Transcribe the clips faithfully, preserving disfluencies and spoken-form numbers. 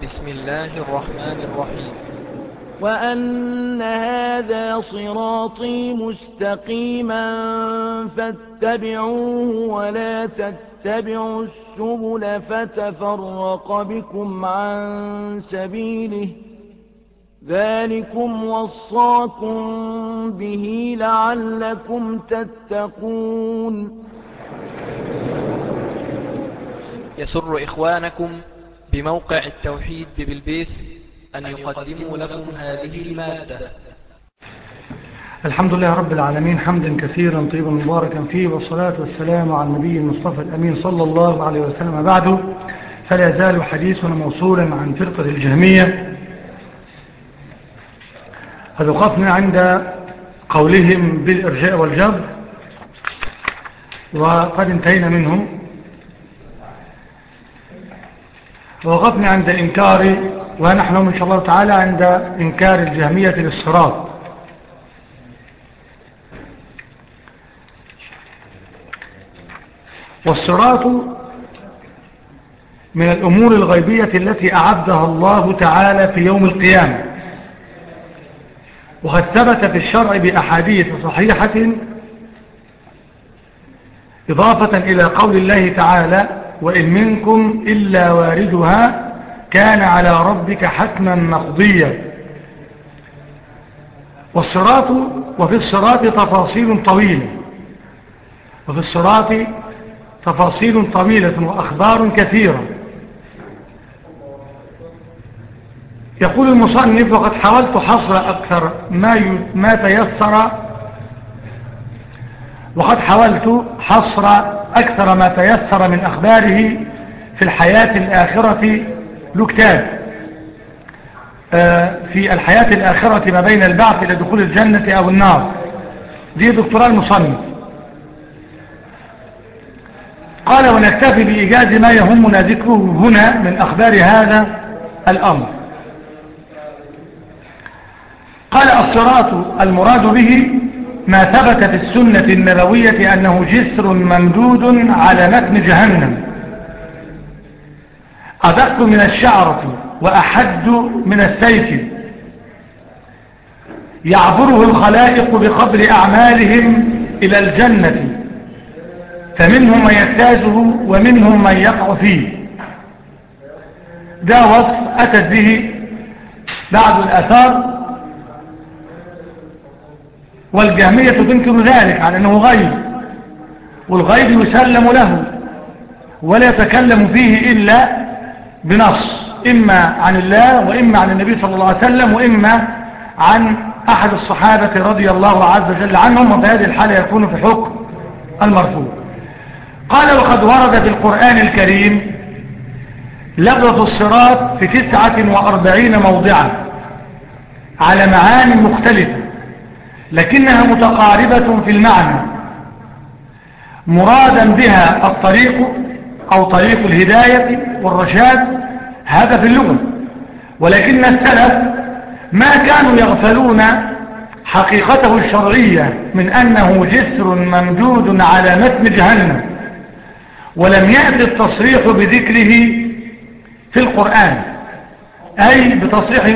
بسم الله الرحمن الرحيم. وأن هذا صراطي مستقيما فاتبعوه ولا تتبعوا السبل فتفرق بكم عن سبيله ذلكم وصاكم به لعلكم تتقون. يسر إخوانكم بموقع التوحيد ببلبيس أن يقدموا لكم هذه المادة. الحمد لله رب العالمين، حمدا كثيرا طيبا مباركا فيه، والصلاة والسلام على النبي المصطفى الأمين صلى الله عليه وسلم. بعد، فلا يزال حديثنا موصولا عن فرقة الجهمية. هذا وقفنا عند قولهم بالإرجاء والجبر، وقد انتهينا منهم. ووقفنا عند إنكار، ونحن إن شاء الله تعالى عند إنكار الجهمية للصراط. والصراط من الأمور الغيبية التي أعدها الله تعالى في يوم القيامة، وقد ثبت في الشرع بأحاديث صحيحة إضافة إلى قول الله تعالى: وإن منكم إلا واردها كان على ربك حتما مقضيا. والصراط، وفي الصراط تفاصيل طويلة وفي الصراط تفاصيل طويلة وأخبار كثيرة. يقول المصنف: وقد حاولت حصر أكثر ما ما تيسر وقد حاولت حصر أكثر ما تيسر من أخباره في الحياة الآخرة له كتاب في الحياة الآخرة ما بين البعث إلى دخول الجنة أو النار. دي دكتوراه المصنف. قال: ونكتفي بإيجاز ما يهمنا ذكره هنا من أخبار هذا الأمر. قال: الصراط المراد به ما ثبت في السنة النبوية أنه جسر ممدود على متن جهنم، أدق من الشعرة وأحد من السيف، يعبره الخلائق بقدر أعمالهم إلى الجنة، فمنهم من يجتازه ومنهم من يقع فيه. ده وصف أتت به بعض الآثار، والجهمية تنكر ذلك على أنه غيب، والغيب يسلم له ولا يتكلم فيه إلا بنص، إما عن الله وإما عن النبي صلى الله عليه وسلم وإما عن أحد الصحابة رضي الله عز وجل عنهم، وفي هذه الحالة يكون في حكم المرفوع. قال: وقد ورد في القرآن الكريم لفظة الصراط في تسعة وأربعين موضعا على معاني مختلفة، لكنها متقاربة في المعنى، مرادا بها الطريق أو طريق الهداية والرشاد، هذا في اللغة. ولكن السلف ما كانوا يغفلون حقيقته الشرعية من أنه جسر ممدود على متن جهنم، ولم يأتي التصريح بذكره في القرآن، أي بتصريح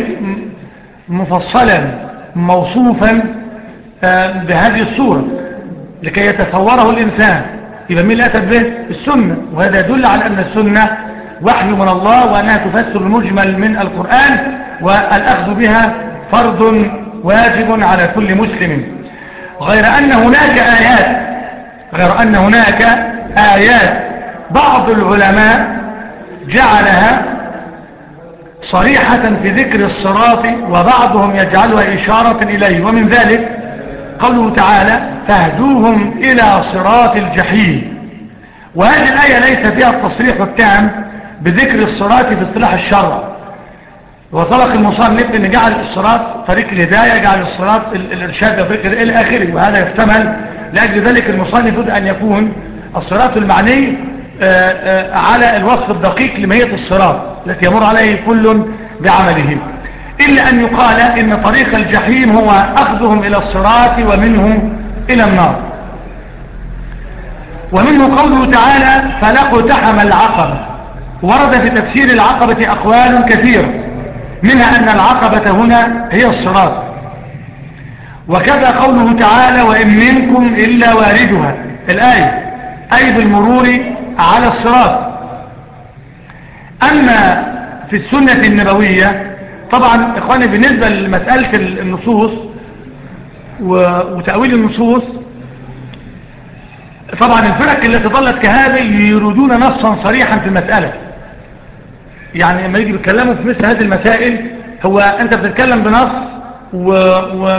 مفصلا موصوفا بهذه الصورة لكي يتصوره الإنسان. يبقى مين اللي أتت به؟ السنة، وهذا يدل على أن السنة وحي من الله، وأنها تفسر المجمل من القرآن، والأخذ بها فرض واجب على كل مسلم. غير أن هناك آيات غير أن هناك آيات بعض العلماء جعلها صريحة في ذكر الصراط، وبعضهم يجعلها إشارة إليه، ومن ذلك قوله تعالى: فاهدوهم إلى صراط الجحيم. وهذه الآية ليس فيها التصريح التام بذكر الصراط في اصطلاح الشرع، وطلق المصنف أن جعل الصراط طريق الهداية، جعل الصراط الإرشاد طريق إلى آخره، وهذا يحتمل. لأجل ذلك المصنف يريد أن يكون الصراط المعني على الوصف الدقيق لمية الصراط التي يمر عليه كل بعمله، إلا أن يقال إن طريق الجحيم هو أخذهم إلى الصراط ومنهم إلى النار. ومنه قوله تعالى: فلا اقتحم العقبة، ورد في تفسير العقبة أقوال كثيرة، منها أن العقبة هنا هي الصراط، وكذا قوله تعالى وإن منكم إلا واردها الآية، أي بالمرور على الصراط. أما في السنة النبوية طبعا إخواني بالنسبة لمسألة النصوص وتأويل النصوص، طبعا الفرق التي ظلت كهذه يريدون نصا صريحا في المسألة. يعني لما يجي بيتكلموا في مثل هذه المسائل، هو أنت بتتكلم بنص و... و...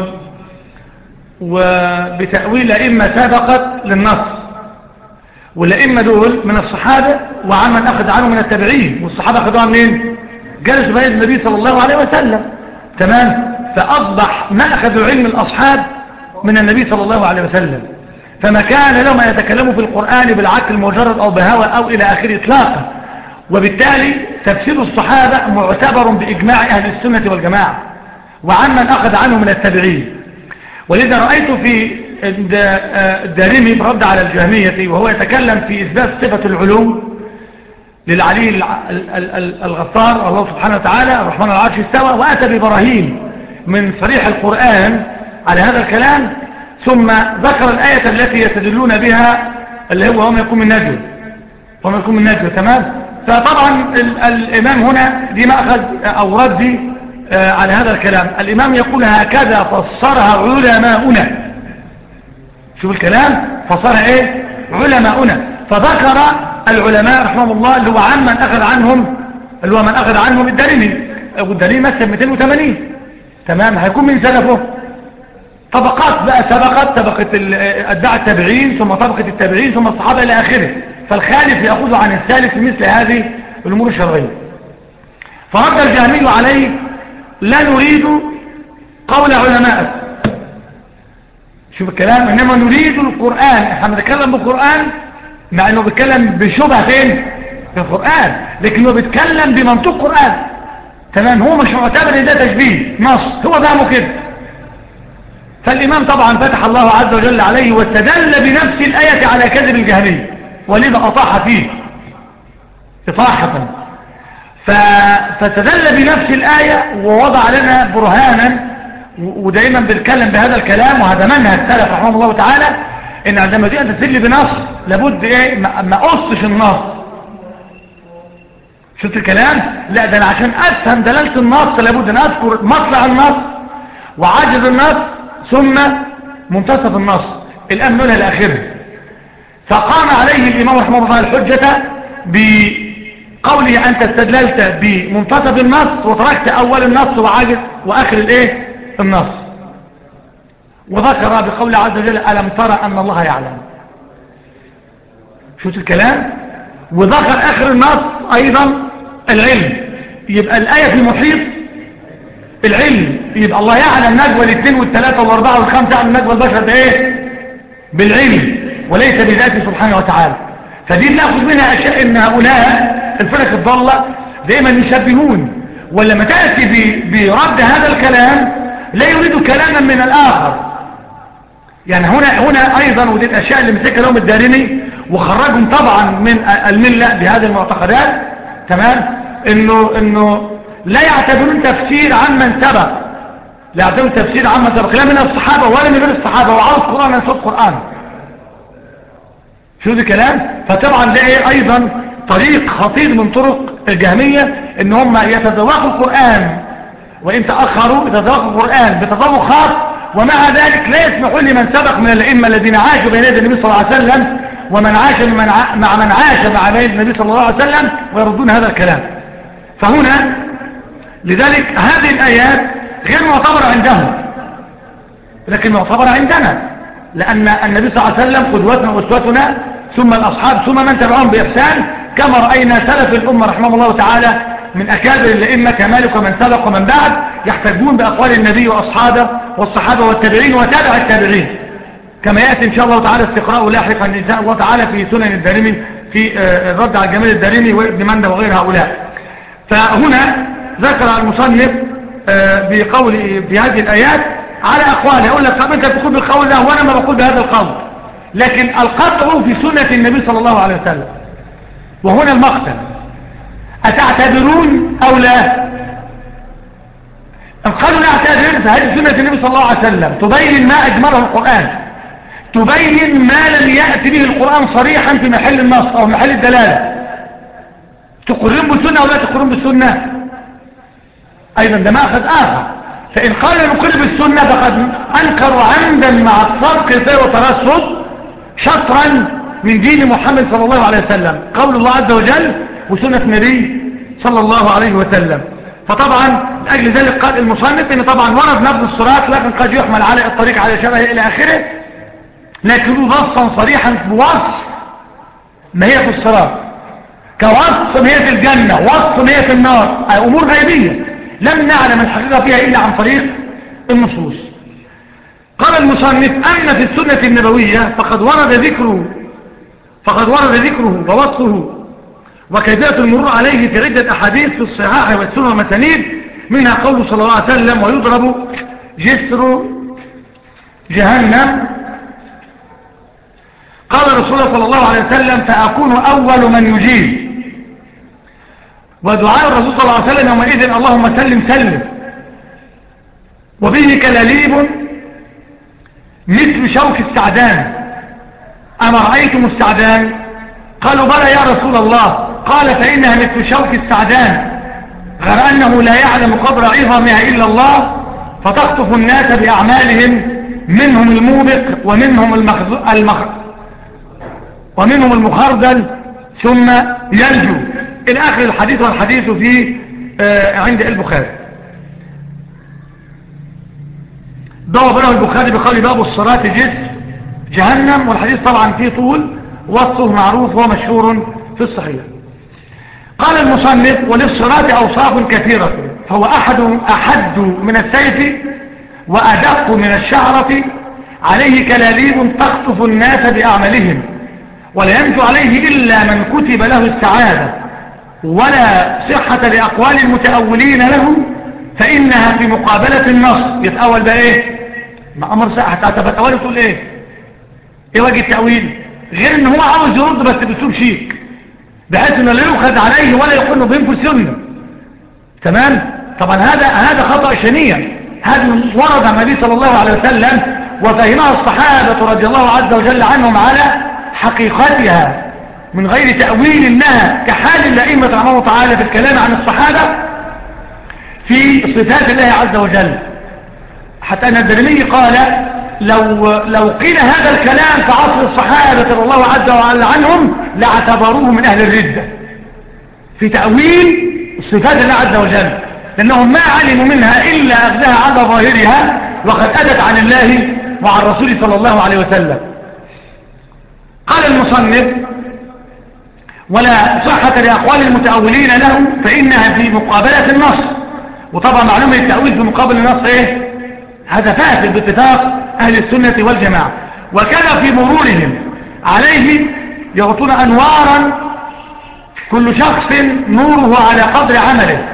وبتأويل أئمة سابقت للنص، والأئمة دول من الصحابة وعمن أخذ عنه من التابعين، والصحابة أخذوها منين؟ جلسوا بين النبي صلى الله عليه وسلم، تمام؟ فأصبح ما أخذوا علم الأصحاب من النبي صلى الله عليه وسلم، فما كان لهم أن يتكلموا في القرآن بالعقل المجرد أو بهوى أو إلى آخره إطلاقا. وبالتالي تفسير الصحابة معتبر بإجماع أهل السنة والجماعة وعمن أخذ عنه من التابعين. ولذا رأيت في الدارمي برد على الجهمية وهو يتكلم في إثبات صفة العلوم للعلي الغفار الله سبحانه وتعالى الرحمن العرش استوى، وأتى ببراهين من صريح القرآن على هذا الكلام، ثم ذكر الآية التي يستدلون بها اللي هو هم يكون من نجوى وهم يكون من نجوى، تمام؟ فطبعا الإمام هنا دي مأخذ أو ردي على هذا الكلام. الإمام يقول هكذا فسرها علماؤنا، شوف الكلام فسرها ايه علماؤنا، فذكر العلماء رحمهم الله اللي هو عمن أخذ عنهم اللي هو من أخذ عنهم الدارمي، والدارمي مثل مئتين وثمانين، تمام؟ هيكون من سلفه طبقات بقى سبقت، طبقة أتباع التابعين ثم طبقة التابعين ثم الصحابة إلى آخره، فالخالف يأخذ عن الثالث في مثل هذه الأمور الشرعية. فرد الجهمي عليه لا نريد قول علماء، شوف الكلام، إنما نريد القرآن، احنا بنتكلم بالقرآن مع أنه بيتكلم بشبهة فين في القرآن، لكنه بيتكلم بمنطق قرآن، تمام؟ هو مش معتبر ان ده تشبيه نص، هو فهمه كده. فالإمام طبعا فتح الله عز وجل عليه واستدل بنفس الآية على كذب الجهمي، ولذا أطاح فيه إطاحة، فاستدل بنفس الآية ووضع لنا برهانا. ودائما بنتكلم بهذا الكلام، وهذا منهج السلف رحمه الله تعالى، ان عندما تيجي تستدل بنص لابد ايه ما اقصش النص، شفت الكلام؟ لا ده انا عشان افهم دلالة النص لابد ان اذكر مطلع النص وعاجز النص ثم منتصف النص، الان نقولها لاخره. فقام عليه الامام رحمه الله الحجة بقوله انت استدللت بمنتصف النص وتركت اول النص وعاجز واخر الايه النص، وذكر بقول عز وجل ألم ترى أن الله يعلم، شوف الكلام؟ وذكر آخر النص أيضا العلم، يبقى الآية في محيط العلم، يبقى الله يعلم نجوى الاثنين والثلاثة والأربعة والخمسة، يعلم نجوى البشر بإيه؟ بالعلم وليس بذاته سبحانه وتعالى. فدي نأخذ منها أشياء إن هؤلاء الفرق الضالة دائما يشبهون، ولما تأتي برد هذا الكلام لا يريد كلاما من الآخر. يعني هنا هنا أيضا، ودي الأشياء اللي مسكها لهم الدارمي وخرجهم طبعا من الملة بهذه المعتقدات، تمام؟ إنه إنه لا يعتبرون تفسير عمن سبق، لا يعتبرون تفسير عمن سبق لا من الصحابة ولا من غير الصحابة، وعرض القرآن من صوت القرآن، شو ذي كلام؟ فطبعا ده أيضا طريق خطير من طرق الجهمية، إن هم يتذوقوا القرآن وإن تأخروا يتذوقوا القرآن بتذوق خاص، ومع ذلك لا يسمحون لمن سبق من الأئمة الذين عاشوا بين يدي النبي صلى الله عليه وسلم ومن عاش من ع... مع من عاش مع بين النبي صلى الله عليه وسلم ويردون هذا الكلام. فهنا لذلك هذه الآيات غير معتبرة عندهم لكن معتبرة عندنا، لأن النبي صلى الله عليه وسلم قدوتنا وأسوتنا، ثم الأصحاب ثم من تبعهم بإحسان، كما رأينا سلف الأمة رحمه الله تعالى من أكابر الأئمة كمالك ومن سبق ومن بعد يحتجون بأقوال النبي وأصحابه والصحابة والتابعين وتابع التابعين، كما يأتي إن شاء الله تعالى استقراء لاحقا إن شاء الله تعالى في سنن الدارمي في الرد على الجمال الدارمي وابن مندى وغير هؤلاء. فهنا ذكر المصنف بقول بهذه الآيات على أقوال، يقول لك طب أنت بتقول بالقول ده وأنا ما بقول بهذا القول، لكن القطع في سنة النبي صلى الله عليه وسلم، وهنا المقتل أتعتبرون أو لا؟ قالوا نعتبر، فهذه سنة النبي صلى الله عليه وسلم تبين ما أجمله القرآن، تبين ما لم يأتي به القرآن صريحا في محل النص أو محل الدلالة. تقرون بالسنة أو لا تقرون بالسنة؟ أيضا ده مأخذ آخر. فإن قالوا نقر بالسنة فقد أنكروا عمدا مع الصدق فيه وترصد شطرا من دين محمد صلى الله عليه وسلم، قول الله عز وجل وسنة النبي صلى الله عليه وسلم. فطبعا لأجل ذلك قال المصنف إن طبعا ورد نبذ الصراط، لكن قد يحمل على الطريق على شبهه إلى آخره، لكنه نصا صريحا بوصف ما هي في الصراط، كوصف ما هي في الجنة، وصف ما هي في النار، أمور غيبية لم نعلم الحقيقة فيها إلا عن طريق النصوص. قال المصنف أما في السنة النبوية فقد ورد ذكره فقد ورد ذكره ووصفه وكيفية المرور عليه في عدة أحاديث في الصحاح والسنة والمسانيد، منها قوله صلى الله عليه وسلم ويضرب جسر جهنم. قال رسول الله صلى الله عليه وسلم فأكون أول من يجيب، ودعاء الرسول صلى الله عليه وسلم يومئذ اللهم سلم سلم. وبه كلاليب مثل شوك السعدان، أما رأيتم السعدان؟ قالوا بلى يا رسول الله، قال فإنها مثل شوك السعدان غير أنه لا يعلم قدر عظمها إلا الله، فتخطف الناس بأعمالهم، منهم الموبق ومنهم المخ... ومنهم المخردل ثم ينجو إلى آخر الحديث، والحديث في آه عند البخاري. ضرب له البخاري بقول باب الصراط جسر جهنم، والحديث طبعا فيه طول، وصفه معروف ومشهور في الصحيح. قال المصنف وللصراط أوصاف كثيرة، فهو أحد أحد من السيف وأدق من الشعرة، عليه كلاليب تخطف الناس بأعمالهم، ولا ينجو عليه إلا من كتب له السعادة، ولا صحة لأقوال المتأولين له، فإنها في مقابلة النص. يتأول بقى إيه؟ ما أمر ساعة تتأول تقول إيه؟ إيه وجه التأويل؟ غير إن هو عاوز يرد بس بسوب شيك، بحيث إنه لا يؤخذ عليه ولا يقول إنه بينفذ سنة. تمام؟ طبعا هذا هذا خطأ شنيع. هذا ورد عن النبي صلى الله عليه وسلم وفهمها الصحابة رضي الله عز وجل عنهم على حقيقتها من غير تأويل لها، كحال الأئمة رحمه الله تعالى في الكلام عن الصحابة في صفات الله عز وجل. حتى أن الدرمي قال لو, لو قيل هذا الكلام في عصر الصحابة رضي الله عز وجل عنهم لاعتبروه من أهل الردة في تأويل صفات الله عز وجل، لأنهم ما علموا منها إلا أخذها على ظاهرها، وقد أتت عن الله وعن رسوله صلى الله عليه وسلم. قال المصنف ولا صحة لأقوال المتأولين له، فإنها في مقابلة النص. وطبعا معلومة التأويل في مقابل النص إيه؟ هذا فاسد باتفاق أهل السنة والجماعة. وكان في مرورهم عليه يعطون أنوارا، كل شخص نوره على قدر عمله،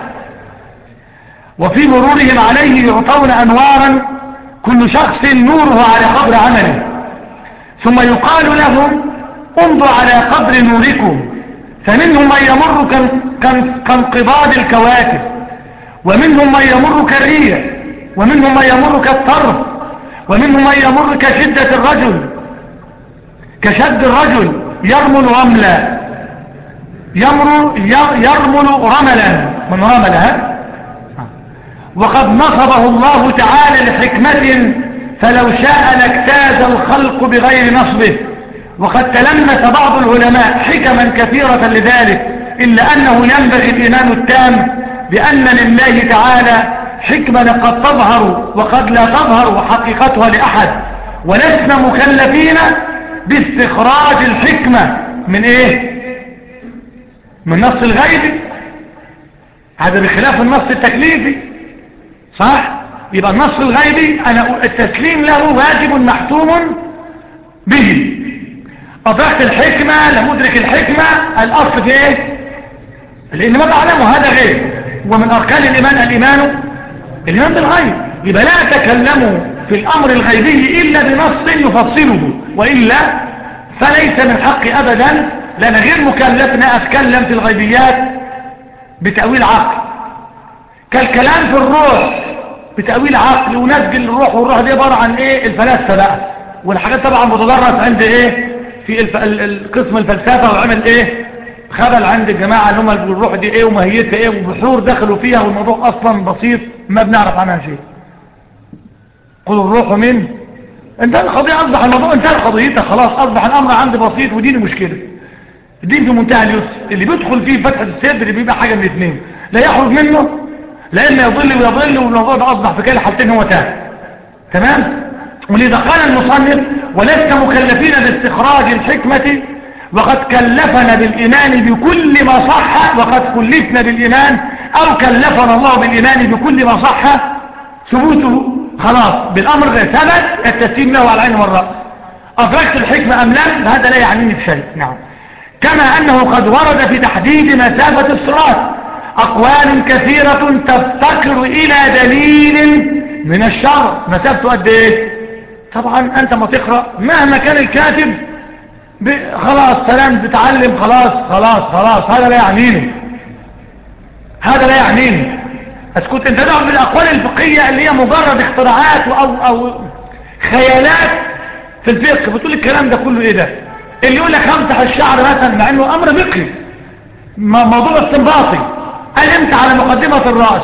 وفي مرورهم عليه يعطون أنوارا كل شخص نوره على قدر عمله، ثم يقال لهم امضوا على قدر نوركم، فمنهم من يمر كانقباض الكواكب، ومنهم من يمر كالريح، ومنهم من يمر كالطرف، ومنهم من يمر كشدة الرجل كشد الرجل يرمل رملا يمر يرمل رملا من رملها. وقد نصبه الله تعالى لحكمة، فلو شاء لاجتاز الخلق بغير نصبه. وقد تلمس بعض العلماء حكما كثيرة لذلك، إلا أنه ينبغي الإيمان التام بأن لله تعالى حكمة قد تظهر وقد لا تظهر حقيقتها لأحد، ولسنا مكلفين باستخراج الحكمة من إيه؟ من نص الغيب. هذا بخلاف النص التكليفي، صح؟ يبقى النص الغيبي أنا التسليم له واجب محتوم به. أدركت الحكمة لمدرك الحكمة، الأصل في إيه؟ لأن ما تعلمه هذا غير، ومن أركان الإيمان الإيمان الإيمان بالغيب. يبقى لا تكلموا في الأمر الغيبي إلا بنص يفصله، وإلا فليس من حقي أبدا، لأن غير مكلفنا أتكلم في الغيبيات بتأويل عقل، كالكلام في الروح بتأويل عقل ونسجل الروح، والروح دي عبارة عن ايه؟ الفلاسفة بقى، والحاجات طبعا متدرس عند ايه في الف... القسم الفلسفة، وعمل ايه خبل عند الجماعة اللي هم الروح دي ايه وماهيتها ايه، وبحور دخلوا فيها، والموضوع اصلا بسيط ما بنعرف عنها شيء. قل الروح من انتهى القضية، اصبح الموضوع انتهى قضيتها خلاص، اصبح الامر عندي بسيط وديني مشكلة. الدين في منتهى اليسر، اللي بيدخل فيه فتحة الصدر اللي بيبقى حاجة من الاثنين، لا يخرج منه، لا اما يضل ويضل، والموضوع ده اصبح في كل حالتين هو تاه. تمام. ولذا قال المصنف ولسنا مكلفين باستخراج الحكمة وقد كلفنا بالإيمان بكل ما صح، وقد كلفنا بالإيمان أو كلفنا الله بالإيمان بكل ما صح ثبوته، خلاص بالأمر غير ثبت التسليم له على العين والرأس. أدركت الحكمة أم لم؟ هذا لا يعنيني بشيء. نعم. كما أنه قد ورد في تحديد مسافة الصراط أقوال كثيرة تفتقر إلى دليل من الشرع. مسافته قد إيه؟ طبعا أنت ما تقرأ مهما كان الكاتب خلاص سلام بتعلم، خلاص خلاص خلاص هذا لا يعنيني، هذا لا يعنيني. اسكت انت دعوه بالاقوال الفقهيه اللي هي مجرد اختراعات او او خيالات في الفقه. بتقول الكلام ده كله ايه ده؟ اللي يقول لك امسح الشعر مثلا مع انه امر فقهي موضوع استنباطي، قال امسح على مقدمه الراس،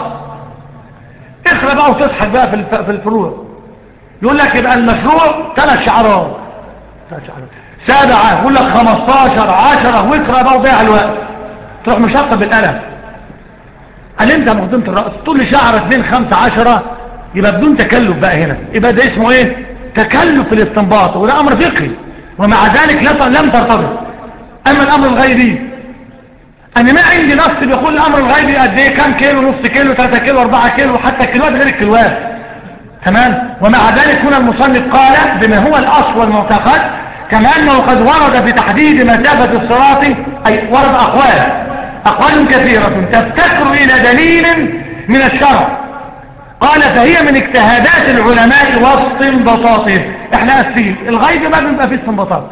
اقرا بقى وتضحك بقى في في الفروع. يقول لك يبقى المشروع ثلاث شعرات ثلاث شعرات سابعة، يقول لك خمستاشر عشرة، واقرا بقى وضيع الوقت، تروح مشطب بالقلم. قال انت مقدمة الرأس طول شعر اتنين خمسة عشرة، يبقى بدون تكلف بقى هنا، يبقى ده اسمه ايه؟ تكلف في الاستنباط، وده امر فقهي ومع ذلك لم ترتبط. اما الامر الغيبي انا ما عندي نص بيقول الامر الغيبي قد ايه، كام كيلو، نص كيلو، ثلاثة كيلو، أربعة كيلو، حتى الكيلوات غير الكيلوات. تمام. ومع ذلك هنا المصنف قال بما هو الاصل والمعتقد، كما انه قد ورد في تحديد مسافة الصراط، اي ورد اقوال اقوال كثيرة تفتقر الى دليل من الشرع. قال فهي من اجتهادات العلماء واستنباطاتهم. احنا اسفين الغيب ما بيبقى فيه استنباطات.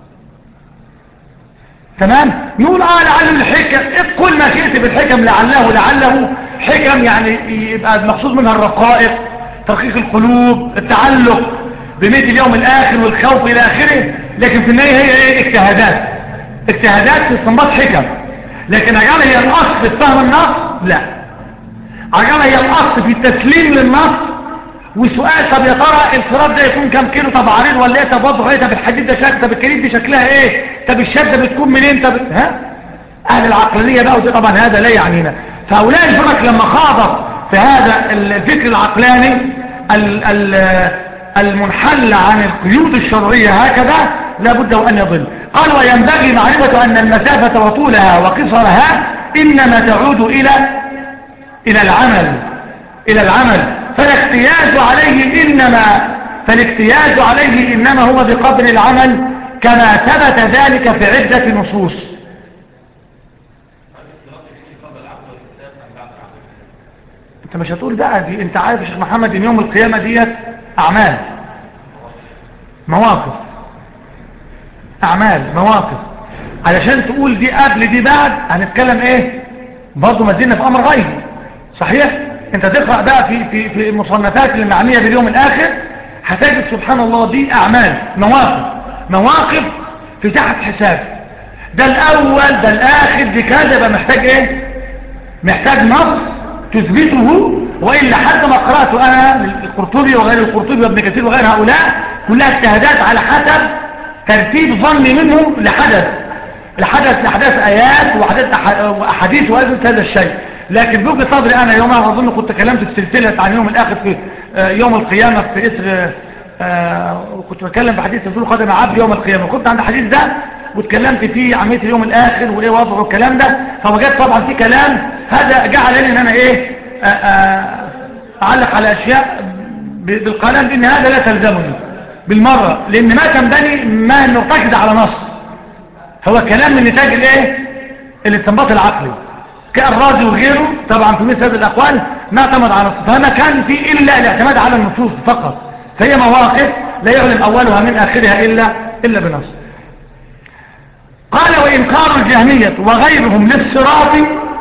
تمام. نقول اه لعل الحكم، كل ما شئت بالحكم لعله لعله حكم، يعني يبقى المقصود منها الرقائق، ترقيق القلوب، التعلق بميت اليوم الاخر والخوف الى اخره. لكن في النهايه هي ايه؟ اجتهادات اجتهادات في استنباط حكم. لكن عجلة هي الاصل في فهم النص؟ لا. عجلة هي الاصل في التسليم للنص. وسؤال طب يا ترى الصراط ده يكون كام كيلو، طب عريض ولا ايه، طب وضعه ايه، طب الحديد ده شكل، طب الكريم دي شكلها ايه، طب الشده بتكون منين، طب ها اهل العقلانيه بقى. ودي طبعا هذا لا يعنينا. فهؤلاء الفرق لما خاضوا في هذا الفكر العقلاني المنحل عن القيود الشرعيه هكذا لابد وان يضل. قال وينبغي معرفه ان المسافه وطولها وقصرها انما تعود الى الى العمل الى العمل فالاجتياز عليه إنما فالاجتياز عليه إنما هو بقدر العمل كما ثبت ذلك في عدة نصوص. انت مش هتقول بقى دي، انت عارف يا شيخ محمد ان يوم القيامة ديت اعمال مواقف، اعمال مواقف، علشان تقول دي قبل دي بعد هنتكلم ايه برضو ما زلنا في امر غيبي. صحيح. انت تقرأ بقى في في في المصنفات المعنية باليوم الاخر هتجد سبحان الله دي اعمال مواقف مواقف في تحت حساب، ده الاول ده الاخر دي كذا، يبقى محتاج ايه؟ محتاج نص تثبته. والا حتى ما قرأته انا القرطبي وغير القرطبي وابن كثير وغير هؤلاء كلها اجتهادات على حسب ترتيب ظني منه لحدث لحدث لحدث ايات واحاديث وأدلة هذا الشيء. لكن بوجه صدري انا يوم اظن كنت كلمت في سلسله عن يوم الاخر في يوم القيامه في اثر وكنت بتكلم في حديث تزول قدم عبد يوم القيامه، كنت عند الحديث ده واتكلمت فيه عمليه اليوم الاخر وايه وضعه الكلام ده. فوجدت طبعا في كلام هذا جعلني ان انا ايه اعلق على اشياء بالقلم ان هذا لا تلزمني بالمره، لان ما تنبني ما نرتكز على نص، هو كلام من نتاج الايه الاستنباط العقلي كالرازي وغيره. طبعا في مثل هذه الاقوال ما اعتمد على نص، فما كان في الا الاعتماد على النصوص فقط، فهي مواقف لا يعلم اولها من اخرها الا الا بنص. قال وانكار الجهميه وغيرهم للصراط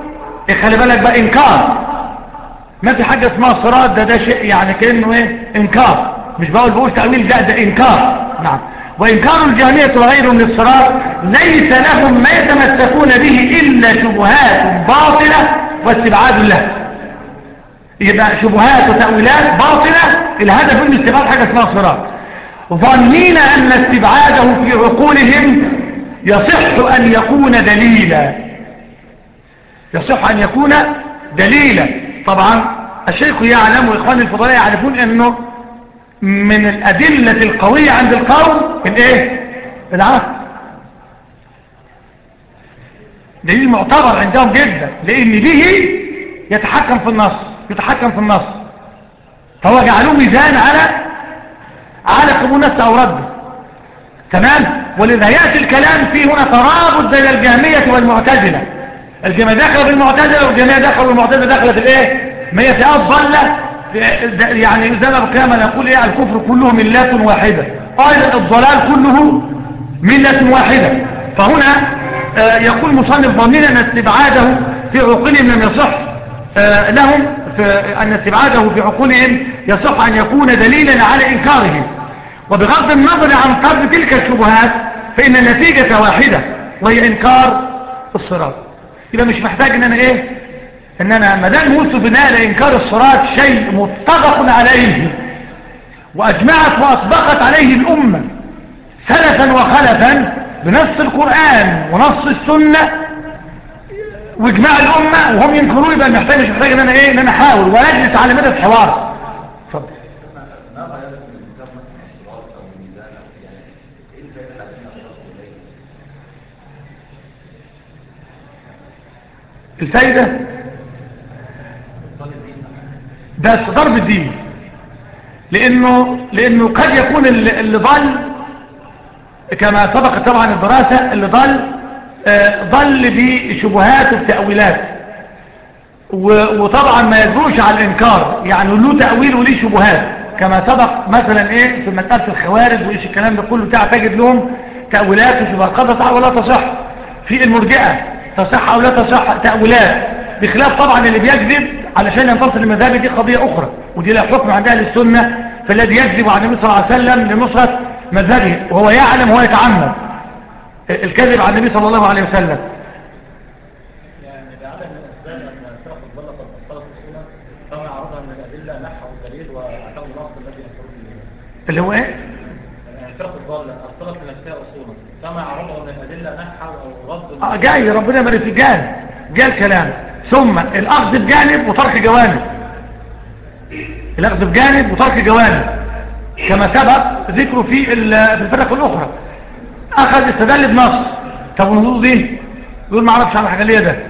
خلي بالك بقى إنكار، ما في حاجة اسمها صراط، ده ده شيء يعني كأنه ايه إنكار، مش بقول بقول تأويل، ده ده إنكار. نعم. وإنكار الجهمية وغيرهم للصراط ليس لهم ما يتمسكون به إلا شبهات باطلة واستبعاد له. يبقى شبهات وتأويلات باطلة، الهدف من استبعاد حاجة اسمها صراط، ظنين أن استبعاده في عقولهم يصح أن يكون دليلا، يصح أن يكون دليلا. طبعا الشيخ يعلم وإخواني الفضلاء يعرفون أنه من الأدلة القوية عند القوم الايه؟ العقل، دليل معتبر عندهم جدا، لأن به يتحكم في النص، يتحكم في النص، فهو جعلوه ميزان على على قبول نفس أو رده. تمام. ولذا يأتي الكلام فيه هنا ترابط بين الجهمية والمعتزلة، الجهمية داخلة بالمعتزلة والجهمية داخلة بالمعتزلة داخلة بالايه؟ ما هي فئات ضالة، يعني زي ما كما نقول ايه، الكفر كله ملة واحدة، ايضا الضلال كله ملة واحدة. فهنا آه يقول مصنف ظنين ان استبعاده في عقولهم لم يصح آه لهم، ان استبعاده في عقولهم يصح ان يكون دليلا على انكارهم. وبغض النظر عن قدر تلك الشبهات فان النتيجة واحدة، وهي انكار الصراط. يبقى مش محتاج ان انا ايه، ان انا مدام وصف بناء لانكار الصراط شيء متفق عليه واجمعت واطبقت عليه الامه سلفا وخلفا بنص القران ونص السنه واجماع الامه وهم ينكرون، يبقى محتاج مش محتاج ان انا ايه، ان انا احاول ونجلس على مدى الحوار. اتفضل. الفايده بس ضرب الدين، لانه لانه قد يكون اللي ضل كما سبق طبعا الدراسه، اللي ضل آه ضل بشبهات وتاويلات، وطبعا ما يجروش على الانكار، يعني له تاويل وليه شبهات، كما سبق مثلا ايه في مساله الخوارج وايش الكلام ده كله بتاع، تجد لهم تاويلات وشبهات قد تصح ولا تصح. في المرجئه تصح او لا تصح تاويلات، بخلاف طبعا اللي بيكذب علشان ينتصر للمذاهب، دي قضيه اخرى، ودي لها حكم عند اهل السنه. فالذي يكذب عن النبي صلى الله عليه وسلم لنصره مذهبه وهو يعلم وهو يتعمد الكذب عن النبي صلى الله عليه وسلم. يعني بعدم الاسباب ان فرق الضاله قد اثرت اصولا كما عرضها من الادله نحو الدليل واعتمد الاصل الذي اثروا به، اللي هو ايه؟ يعني فرق الضاله اثرت لنفسها اصولا كما عرضها من الادله نحو او رد. اه جاي ربنا يبارك في جانب جاء الكلام، ثم الاخذ بجانب وترك جوانب، الاخذ بجانب وترك جوانب كما سبق ذكره في في الفرق الاخرى. اخذ استدل بنص، طب النصوص دي يقول ما اعرفش عن حاجه ليه، ده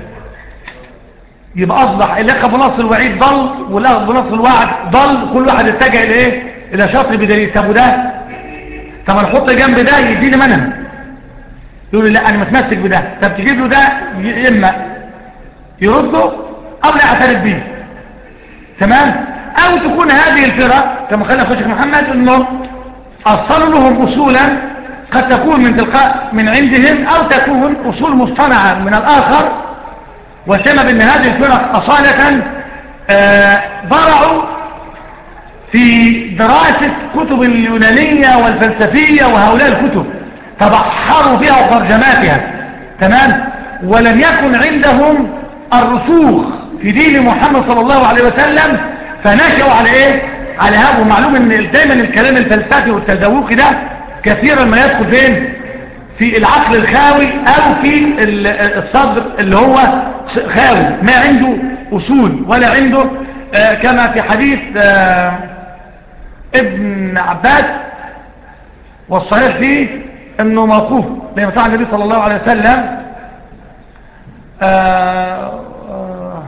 يبقى اصبح اللي اخذ بنص الوعيد ضل واللي اخذ بنص الوعد ضل، كل واحد اتجه الى ايه، الى شطر بدليل. طب وده طب نحط جنب ده يديني منها، يقول لي لا انا متمسك بده، طب تجيب له ده اما يرده او لا يعترف به. تمام. او تكون هذه الفرق كما قال اخوك محمد انه اصلوا لهم اصولا قد تكون من تلقاء من عندهم او تكون اصول مصطنعه من الاخر، وسبب ان هذه الفرق اصاله ضرعوا في دراسه كتب اليونانيه والفلسفيه وهؤلاء الكتب، تبحروا فيها وترجماتها. تمام. ولم يكن عندهم الرسوخ في دين محمد صلى الله عليه وسلم، فنشأوا على ايه، على هذا. ومعلوم ان دايما الكلام الفلسفي والتذوقي ده كثيرا ما يدخل فين، في العقل الخاوي او في الصدر اللي هو خاوي ما عنده اصول ولا عنده آه كما في حديث آه ابن عباس والصحيح فيه انه موقوف لما فعل النبي صلى الله عليه وسلم آه آه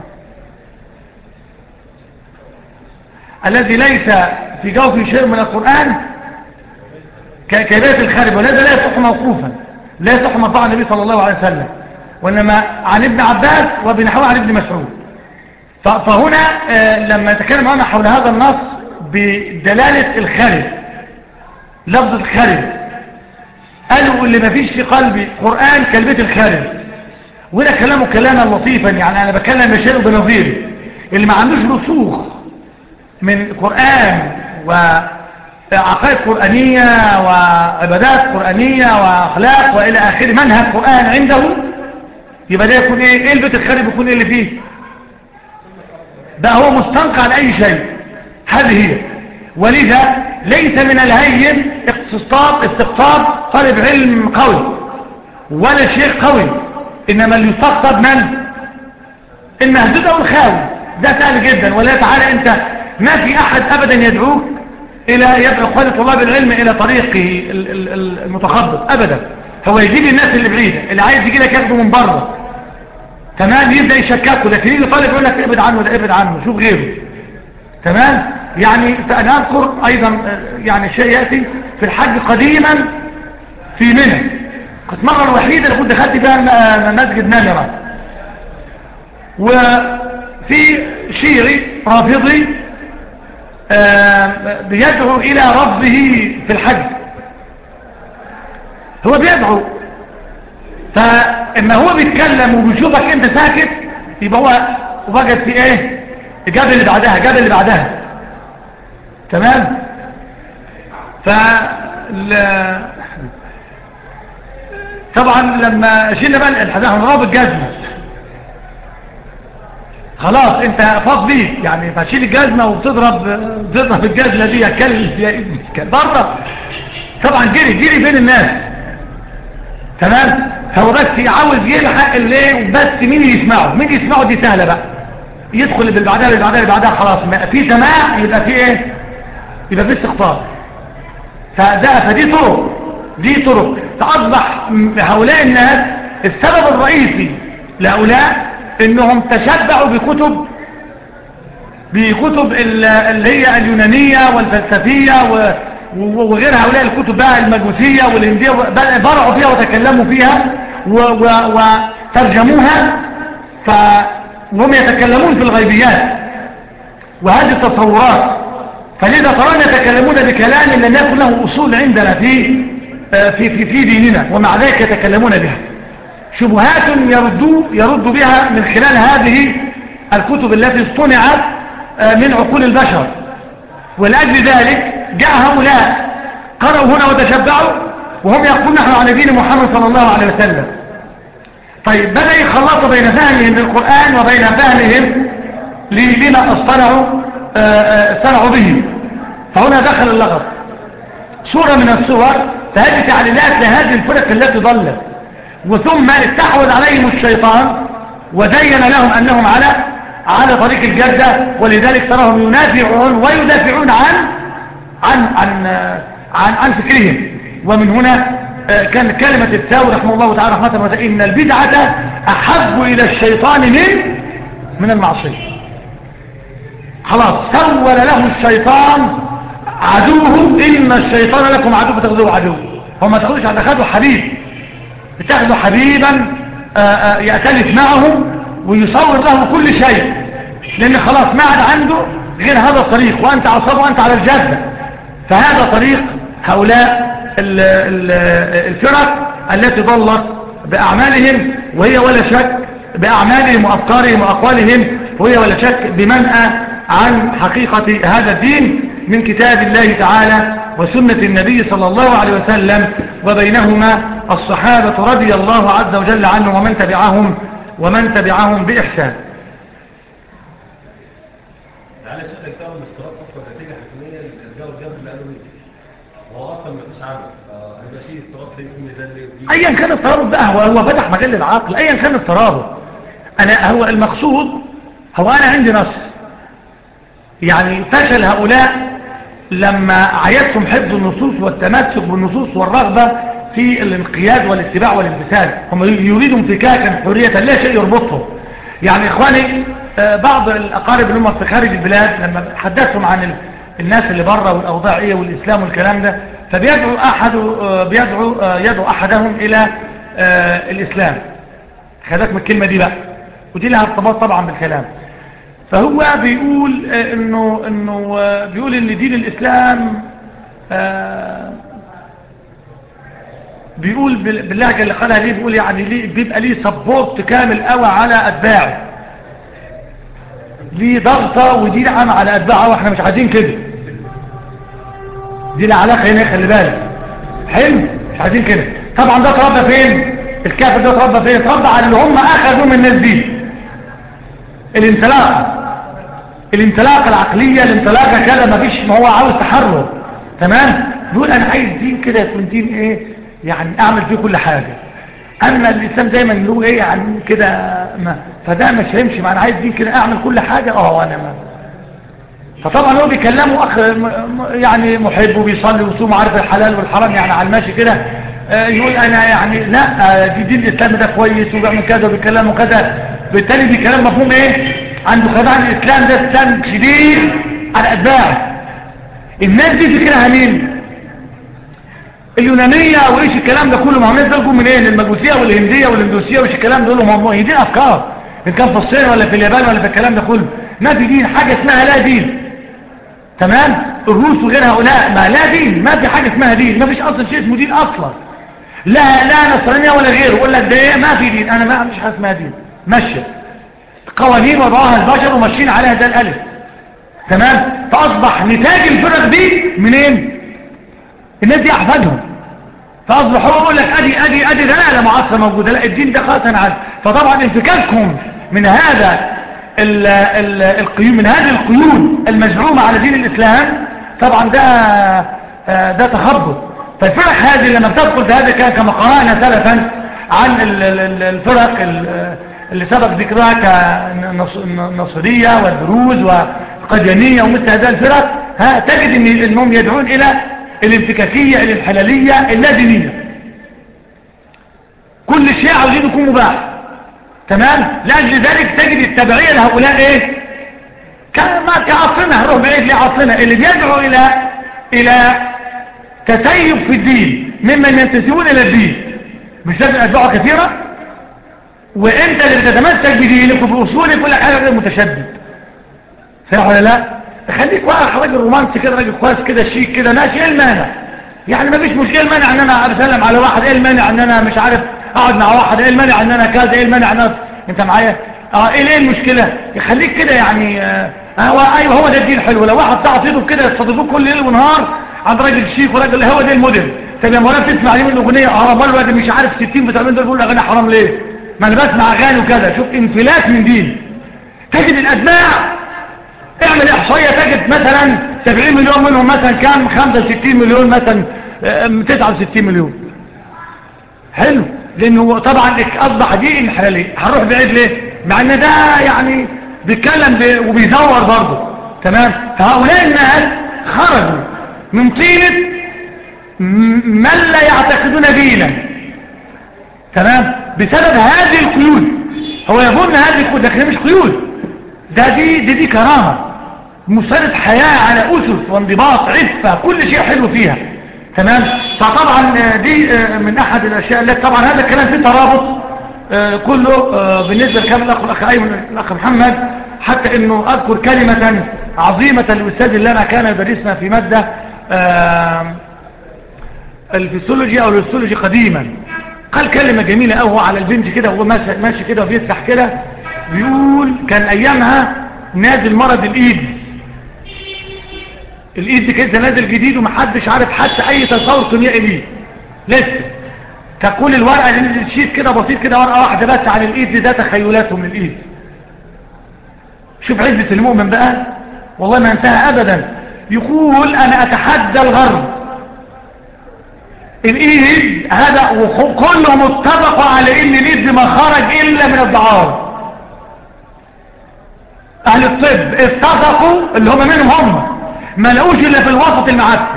الذي ليس في جوفه شيء من القرآن كبيت الخارب، ولذا لا يصح موقوفا، لا يصح مرفوعا النبي صلى الله عليه وسلم، وإنما عن ابن عباس وبنحوه عن ابن مسعود. فهنا آه لما يتكلم معنا حول هذا النص بدلالة الخارب، لفظ الخارب، قالوا اللي ما فيش في قلبي قرآن كالبيت الخارب، وده كلامه كلاما لطيفا، يعني انا بكلم بشيء بنظيره، اللي ما عندوش رسوخ من قرآن وعقائد قرآنية وعبادات قرآنية واخلاق والى اخره، منهج قرآن عنده، يبقى ده يكون ايه؟ ايه البيت الخارب يكون ايه اللي فيه؟ ده هو مستنقع لأي شيء. هذه هي. ولذا ليس من الهين اقتصاد استقطاب طالب علم قوي ولا شيء قوي، إنما اللي يستقطب من؟ المهدود أو الخاوي. ده سهل جدا. ولا تعالى أنت، ما في أحد أبدا يدعوك إلى يدعو إخوان طلاب العلم إلى طريقه المتخبط أبدا. هو يجيب الناس اللي بعيدة، اللي عايز يجي لك ياخده من بره، تمام، يبدأ يشككه، لكن يجي طالب يقول لك ابعد عنه، ده ابعد عنه، شوف غيره، تمام. يعني فأنا أذكر أيضا يعني شيء يأتي في الحج قديما في منى، كنت مرة الوحيدة اللي كنت دخلت فيها مسجد نمرة، وفي شيعي رافضي بيدعو إلى ربه في الحج، هو بيدعو، فإما هو بيتكلم وبيشوفك انت ساكت يبقى هو وجد في ايه؟ الجبل اللي بعدها، الجبل اللي بعدها، تمام. ف طبعا لما شلنا بقى الحدث هنراب الجزمة، خلاص انت فاض بيك يعني، فشيل الجزمة وبتضرب بتضرب الجزمة دي يا بره، طبعا جري جري بين الناس، تمام. هو بس عاوز يلحق اللي بس مين يسمعه، مين يسمعه دي سهلة بقى، يدخل اللي بعدها اللي بعدها اللي بعدها، خلاص في سماع يبقى في ايه؟ يبقى في استقطاب. فده فدي طرق، دي طرق. فأصبح هؤلاء الناس السبب الرئيسي لهؤلاء انهم تشبعوا بكتب بكتب اللي هي اليونانية والفلسفية وغير هؤلاء الكتب بقى المجوسية والهندية، برعوا فيها وتكلموا فيها وترجموها، وهم يتكلمون في الغيبيات وهذه التصورات. فلذا ترون يتكلمون بكلام لم يكن له أصول عندنا في في في, في ديننا، ومع ذلك يتكلمون بها شبهات يردوا يردوا بها من خلال هذه الكتب التي اصطنعت من عقول البشر. ولأجل ذلك جاء هؤلاء قرأوا هنا وتشبعوا وهم يقولون نحن على دين محمد صلى الله عليه وسلم. طيب بدأ يخلطوا بين فهمهم للقرآن وبين فهمهم لما اصطنعوا صنعوا به، فهنا دخل اللغط صورة من الصور، فهذه تعليلات لهذه الفرق التي ضلت، وثم استحوذ عليهم الشيطان وزين لهم أنهم على على طريق الجدة، ولذلك تراهم ينافعون ويدافعون عن عن عن عن, عن فكرهم. ومن هنا كان كلمة التاوي رحمه الله تعالى رحمة وتعالى إن البدعة أحب إلى الشيطان من من المعصية. خلاص سول له الشيطان عدوه، إن الشيطان لكم عدو فتخذوه عدو. هم ما تاخدوش على أخذوا حبيب، بتاخدوا حبيبا يأتلف معهم ويصور له كل شيء، لأن خلاص ما عاد عنده غير هذا الطريق، وأنت عصب وأنت على الجادة. فهذا طريق هؤلاء الفرق التي ضلت بأعمالهم، وهي ولا شك بأعمالهم وأفكارهم وأقوالهم، وهي ولا شك بمنأى عن حقيقة هذا الدين من كتاب الله تعالى وسنة النبي صلى الله عليه وسلم، وبينهما الصحابة رضي الله عز وجل عنهم ومن تبعهم ومن تبعهم بإحسان. على شكل كتاب الاستراط أصلا نتيجة حكمية للإرجاء والجبر اللي قالوا ليه هو أصلا ما فيش عمل، هيبقى فيه استراط ليه ده اللي أيا كان الترابط بقى، هو هو فتح مجال للعقل أيا كان الترابط. أنا هو المقصود هو أنا عندي نص، يعني فشل هؤلاء لما عيدتم حفظ النصوص والتمسك بالنصوص والرغبة في الانقياد والاتباع والامتثال، هم يريدوا انفكاكا حرية لا شيء يربطهم. يعني إخواني بعض الأقارب اللي هم في خارج البلاد لما حدثهم عن الناس اللي بره والأوضاع ايه والإسلام والكلام ده، فبيدعو أحد بيدعو يدعو أحدهم إلى الإسلام. خذك من الكلمة دي بقى، ودي لها ارتباط طبعا بالكلام. فهو بيقول انه انه بيقول ان دين الاسلام بيقول باللهجة اللي قالها ليه، بيقول يعني ليه بيبقى ليه سبورت كامل قوي على أتباعه، ليه ضغطة ودي نعم على أتباعه، واحنا مش عايزين كده. دي العلاقة هنا خلي بالك، حلو، مش عايزين كده. طبعا ده اتربى فين؟ الكافر ده اتربى فين؟ اتربى على اللي هم اخذوا من الناس دي، الانطلاقه الانطلاقه العقليه، الانطلاقه كده مفيش، ما هو عاوز تحرر. تمام، بيقول انا عايز دين كده يكون دين ايه يعني اعمل فيه كل حاجه. اما الاسلام دايما له ايه يعني كده، ما فده مش هيمشي، ما انا عايز دين كده اعمل كل حاجه. اه انا ما فطبعا هو بيكلمه اخ يعني محب وبيصلي ويصوم وعارف الحلال والحرام يعني على الماشي كده، يقول انا يعني لا دي دين الاسلام ده كويس وبيعمل كذا وبيكلمه كذا، بالتالي بيكلم مفهوم ايه عنده خداع الاسلام ده اسلام شديد على اتباعه. الناس دي فكرها مين؟ اليونانيه وايش الكلام ده كله، ما هم نزلوا منين؟ إيه؟ المجوسيه والهنديه والاندوسيه وايش الكلام ده كله، ما هي دي افكار، ان كان في الصين ولا في اليابان ولا في الكلام ده كله. ما في دين، حاجه اسمها لا دين. تمام، الروس وغير هؤلاء ما لا دين، ما في حاجه اسمها دين، ما فيش اصلا شيء اسمه دين اصلا، لا لا نصرانيه ولا غيره. يقول لك ده ايه؟ ما في دين، انا ما فيش حاجه اسمها دين، ماشيه قوانين وضعها البشر وماشيين عليها ده الالف. تمام، فاصبح نتاج الفرق دي منين؟ الناس دي احفادهم، فاصبح هو يقول لك ادي ادي ادي دلاله معاصره موجوده، لا الدين ده خاص عنه. فطبعا انفكاكهم من هذا ال ال القيود، من هذه القيود المزعومه على دين الاسلام، طبعا ده ده تخبط. فالفرق هذه لما بتدخل في هذا كان كما قرانا سلفا عن الفرق اللي سبق ذكرها كالنصريه والدروز والقديانيه ومثل هذه الفرق، ها تجد ان انهم يدعون الى الانفكاكيه الانحلاليه اللادينيه، كل شيء عاوزين يكون مباح. تمام، لاجل ذلك تجد التبعيه لهؤلاء ايه كما كعصرنا، هنروح بعيد لعصرنا اللي بيدعو الى الى تسيب في الدين ممن ينتسبون الى الدين، مش لازم اتباعه كثيره، وانت اللي بتتمسك بدينك وباصولك كل حاجه غير متشدد. صح ولا لا؟ خليك واقع راجل رومانسي كده، راجل كويس كده شيك كده ماشي، ايه المانع؟ يعني ما فيش مشكله، المانع ان انا اسلم على واحد، ايه المانع ان انا مش عارف اقعد مع واحد، ايه المانع ان انا كذا، ايه المانع ان انا انت معايا اه ايه ايه المشكله؟ يخليك كده يعني اه ايوه هو ده الدين حلو. لو واحد ساعه يضرب كده يستضيفوه كل ليل ونهار عند راجل شيك وراجل، هو ده الموديل. طب يا مولانا تسمع ليه من الاغنيه حرام ولا الواد مش عارف ستين بتاع دول بيقول اغاني حرام ليه؟ ما انا بسمع اغاني وكذا. شوف انفلات من دين. تجد الاتباع، اعمل احصائيه تجد مثلا سبعين مليون منهم مثلا كام؟ خمسة وستين مليون مثلا، تسعة وستين مليون. حلو، لانه طبعا اصبح دي انحلاليه. هنروح بعيد ليه؟ مع ان ده يعني بيتكلم وبيزور برضه. تمام، فهؤلاء الناس خرجوا من طينه من لا يعتقدون دينا. تمام، بسبب هذه القيود. هو يظن هذه القيود لكن مش قيود، ده دي دي, دي كرامه، مسيرة حياة على أسس وانضباط عفة، كل شيء حلو فيها. تمام، فطبعا دي من أحد الأشياء التي طبعا هذا الكلام فيه ترابط كله بالنسبة لكلام الأخ الأخ أيمن الأخ محمد، حتى أنه أذكر كلمة عظيمة للأستاذ اللي أنا كان يدرسنا في مادة الفسيولوجي أو الهيستولوجي قديما، قال كلمة جميلة أوي على البنج كده وهو ماشي, ماشي كده وبيسرح كده، بيقول كان أيامها نازل مرض الإيدز. الايد كده نازل جديد ومحدش عارف حتى اي تصور كيميائي ليه لسه. تقول الورقه اللي نزلت شيت كده بسيط كده، ورقه واحده بس عن الايد، ده تخيلاتهم من الايد. شوف عزه المؤمن بقى، والله ما انتهى ابدا. يقول انا اتحدى الغرب، الايد هذا وكله متفق على ان الايد ما خرج الا من الدعاره. اهل الطب اتفقوا اللي هم منهم هم ما لقوش الا في الوسط المعفن.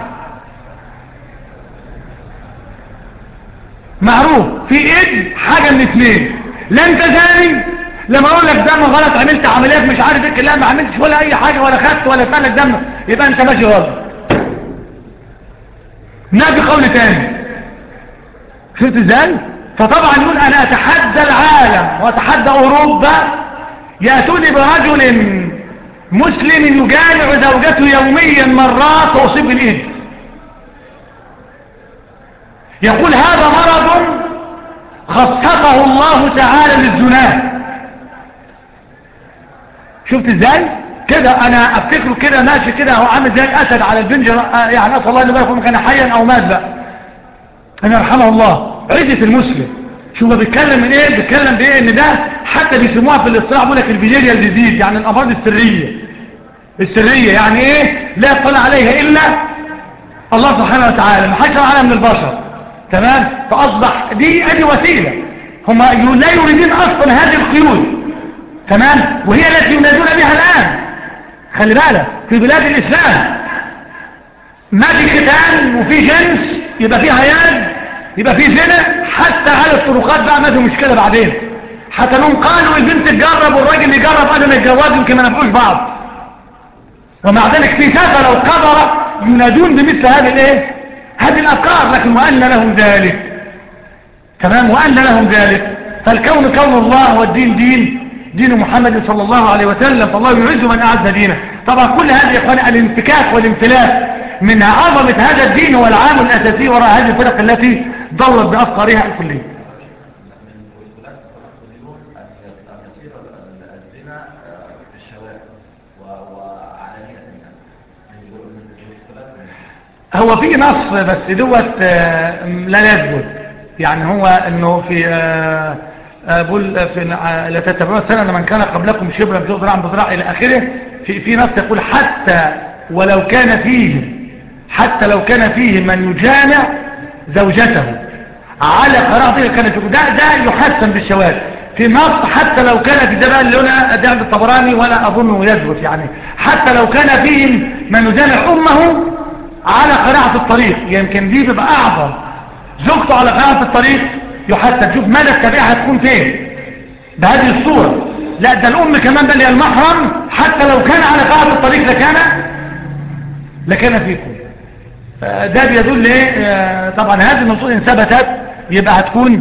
معروف في ايد حاجه من اثنين، لا انت زاني لما اقول لك دم غلط عملت عمليات مش عارف ايه، لا ما عملتش ولا اي حاجه ولا خدت ولا اتقلك دم، يبقى انت ماشي غلط. نادي قول تاني، شفت ازاي؟ فطبعا يقول انا اتحدى العالم واتحدى اوروبا ياتوني برجل مسلم يجامع زوجته يوميا مرات واصيب بالايدز. يقول هذا مرض خصصه الله تعالى للزناه. شفت ازاي كده؟ انا افتكره كده ماشي كده، هو عامل زي الاسد على البنج، يعني اسال الله ان يكون كان حيا او مات بقى، ان يرحمه الله. عزة المسلم شوف بيتكلم من ايه، بيتكلم بايه، ان ده حتى بيسموها في الاصطلاح بيقول لك الفيليريا ديزيز، يعني الامراض السريه. السريه يعني ايه؟ لا يطلع عليها الا الله سبحانه وتعالى، ما حدش عليها من البشر. تمام؟ فاصبح دي ادي وسيله، هم لا يريدون اصلا هذه القيود. تمام؟ وهي التي ينادون بها الان. خلي بالك في بلاد الاسلام ما في ختان وفي جنس، يبقى في عيال، يبقى في زنا، حتى على الطرقات بقى ما في مشكله. بعدين حتى انهم قالوا البنت تجرب والراجل يجرب قبل ما يتجوزوا يمكن ما نفعوش بعض، ومع ذلك في سفر وقبر ينادون بمثل هذه الايه، هذه الافكار، لكن وان لهم ذلك. تمام؟ وان لهم ذلك. فالكون كون الله والدين دين دين محمد صلى الله عليه وسلم، فالله يعز من اعز دينه. طبعا كل هذه يا اخواني الانفكاك والانفلات من عظمه هذا الدين هو العامل الاساسي وراء هذه الفرق التي ضلت بافكارها الكليه. هو في نص بس دوت لا يثبت، يعني هو انه في بقول في لا تتبعون سنن من كان قبلكم شبرا بذراع بذراع الى اخره. في في نص يقول حتى ولو كان فيه حتى لو كان فيه من يجامع زوجته على قراءته كانت ده ده يحسن بالشواذ. في نص حتى لو كان في ده بقى اللي هنا ده عند الطبراني ولا اظنه يثبت، يعني حتى لو كان فيه من يجامع امه على قراءة الطريق، يمكن دي بيبقى اعظم. زوجته على قراءة الطريق يحسن. شوف مدى التبعية هتكون فين بهذه الصورة. لا ده الام كمان ده اللي المحرم، حتى لو كان على قراءة الطريق لكان لكان فيكم. ده بيدل ايه؟ طبعا هذه النصوص ان ثبتت يبقى هتكون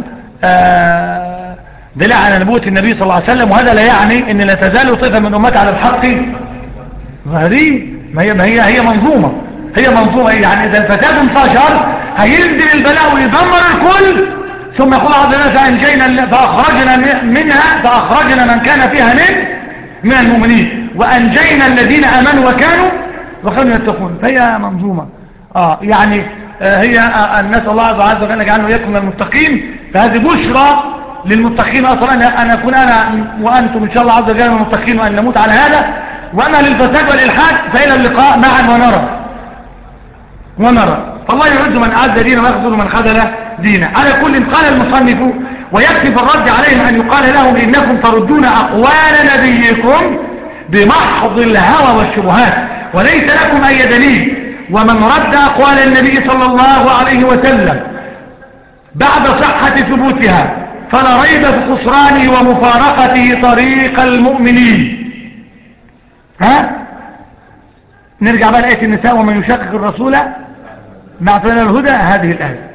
دليل على نبوة النبي صلى الله عليه وسلم، وهذا لا يعني ان لا تزال طائفة من امتي على الحق ظاهرين. ما هي ما هي هي منظومة، هي منظومة. يعني اذا الفساد انتشر هينزل البلاء ويدمر الكل، ثم يقول عز وجل فانجينا فاخرجنا منها فاخرجنا من كان فيها من من المؤمنين وانجينا الذين امنوا وكانوا وكانوا يتقون. فهي منظومة. اه يعني آه هي آه الناس الله عز وجل يجعلنا وإياكم من المتقين، فهذه بشرى للمتقين اصلا ان اكون انا وانتم ان شاء الله عز وجل من المتقين وان نموت على هذا. واما للفساد والالحاد فالى اللقاء معا ونرى ونرى. فالله يعز من اعز دينه ويخذل من خذل دينه. على كل قال المصنف ويكفي في الرد عليهم ان يقال لهم انكم تردون اقوال نبيكم بمحض الهوى والشبهات وليس لكم اي دليل. ومن رد أقوال النبي صلى الله عليه وسلم بعد صحة ثبوتها فلا ريب في خسرانه ومفارقته طريق المؤمنين. ها نرجع بقى لآية النساء ومن يشقق الرسول مع سبيل الهدى، هذه الآية.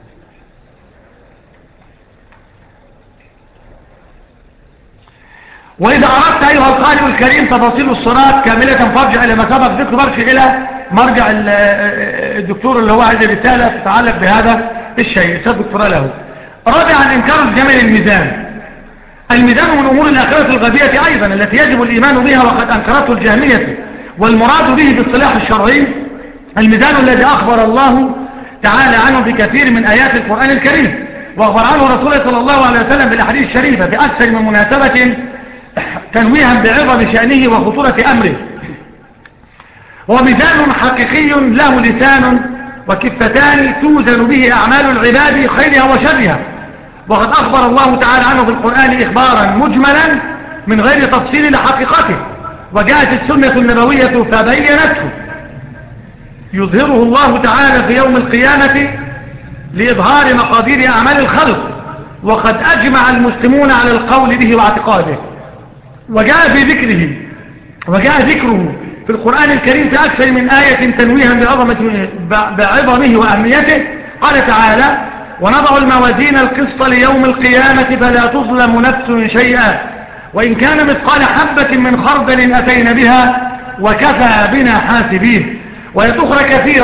وإذا أردت أيها القارئ الكريم تفاصيل الصلاة كاملة فارجع إلى ما سبق ذكر، برجع إلى مرجع الدكتور اللي هو عايز رسالة تتعلق بهذا الشيء، رسالة دكتوراه له. رابعا إنكار الجمل الميزان. الميزان من أمور الآخرة الغبية أيضا التي يجب الإيمان بها وقد أنكرته الجهمية، والمراد به بالصلاح الشرعي الميزان الذي أخبر الله تعالى عنه في كثير من آيات القرآن الكريم، وأخبر عنه رسوله صلى الله عليه وسلم بالأحاديث الشريفة في أكثر من مناسبة تنويها بعظم شأنه وخطورة أمره. وميزان حقيقي له لسان وكفتان توزن به أعمال العباد خيرها وشرها، وقد أخبر الله تعالى عنه في القرآن إخبارا مجملا من غير تفصيل لحقيقته، وجاءت السنة النبوية فبينته. يظهره الله تعالى في يوم القيامة لإظهار مقادير أعمال الخلق، وقد أجمع المسلمون على القول به واعتقاده. وجاء في ذكره وجاء ذكره في القرآن الكريم في أكثر من آية تنويها بعظمة بعظمه وأهميته. قال تعالى ونضع الموازين القسط ليوم القيامة فلا تظلم نفس شيئا وإن كان مثقال حبة من خردل أتينا بها وكفى بنا حاسبين. وآيات أخرى كثيرة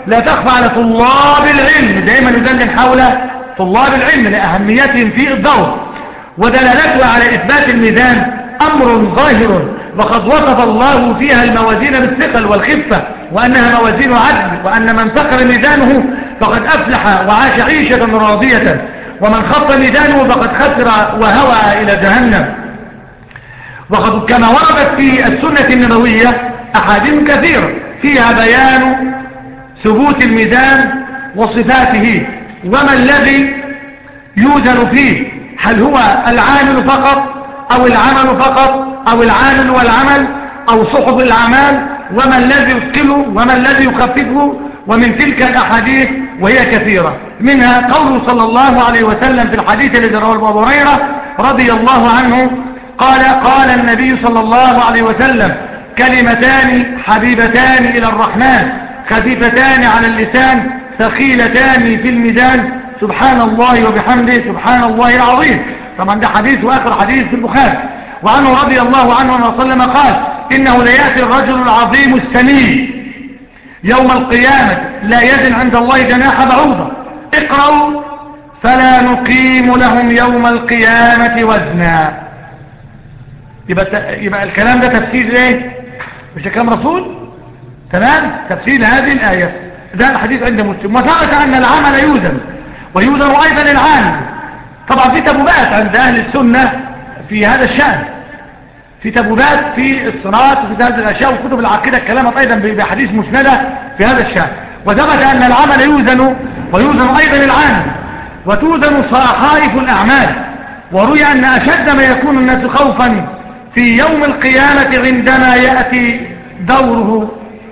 لا تخفى على طلاب العلم، دائما يدلل حول طلاب العلم لأهميتهم في الدور، ودلالتها على إثبات الميزان أمر ظاهر، وقد وصف الله فيها الموازين بالثقل والخفة، وأنها موازين عدل، وأن من ثقل ميزانه فقد أفلح وعاش عيشة راضية، ومن خف ميزانه فقد خسر وهوى إلى جهنم. وقد كما وردت في السنة النبوية أحاديث كثيرة فيها بيان ثبوت الميزان وصفاته، وما الذي يوزن فيه، هل هو العامل فقط أو العمل فقط أو العامل والعمل أو صحب الأعمال، وما الذي يثقله وما الذي يخففه. ومن تلك الأحاديث وهي كثيرة، منها قوله صلى الله عليه وسلم في الحديث الذي رواه أبو هريرة رضي الله عنه قال قال النبي صلى الله عليه وسلم: كلمتان حبيبتان إلى الرحمن خفيفتان على اللسان ثقيلتان في الميزان سبحان الله وبحمده سبحان الله العظيم. طبعا ده حديث وآخر حديث في البخاري. وعنه رضي الله عنه صلى الله عليه وسلم قال: إنه ليأتي الرجل العظيم السمين يوم القيامة لا يزن عند الله جناح بعوضة، اقرأوا: فلا نقيم لهم يوم القيامة وزنا. يبقى, يبقى الكلام ده تفسير ايه؟ مش كلام رسول؟ تمام؟ تفسير هذه الآية. ده الحديث عند مسلم. وثبت أن العمل يوزن ويوزن أيضا العامل. طبعا في تبوبات عند أهل السنة في هذا الشأن، في تبوبات في الصراط وفي هذه الأشياء، وكتب العقيدة كلامت أيضا بحديث مسندة في هذا الشأن. وثبت أن العمل يوزن ويوزن أيضا العامل، وتوزن صحائف الأعمال. وروي أن أشد ما يكون الناس خوفا في يوم القيامة عندما يأتي دوره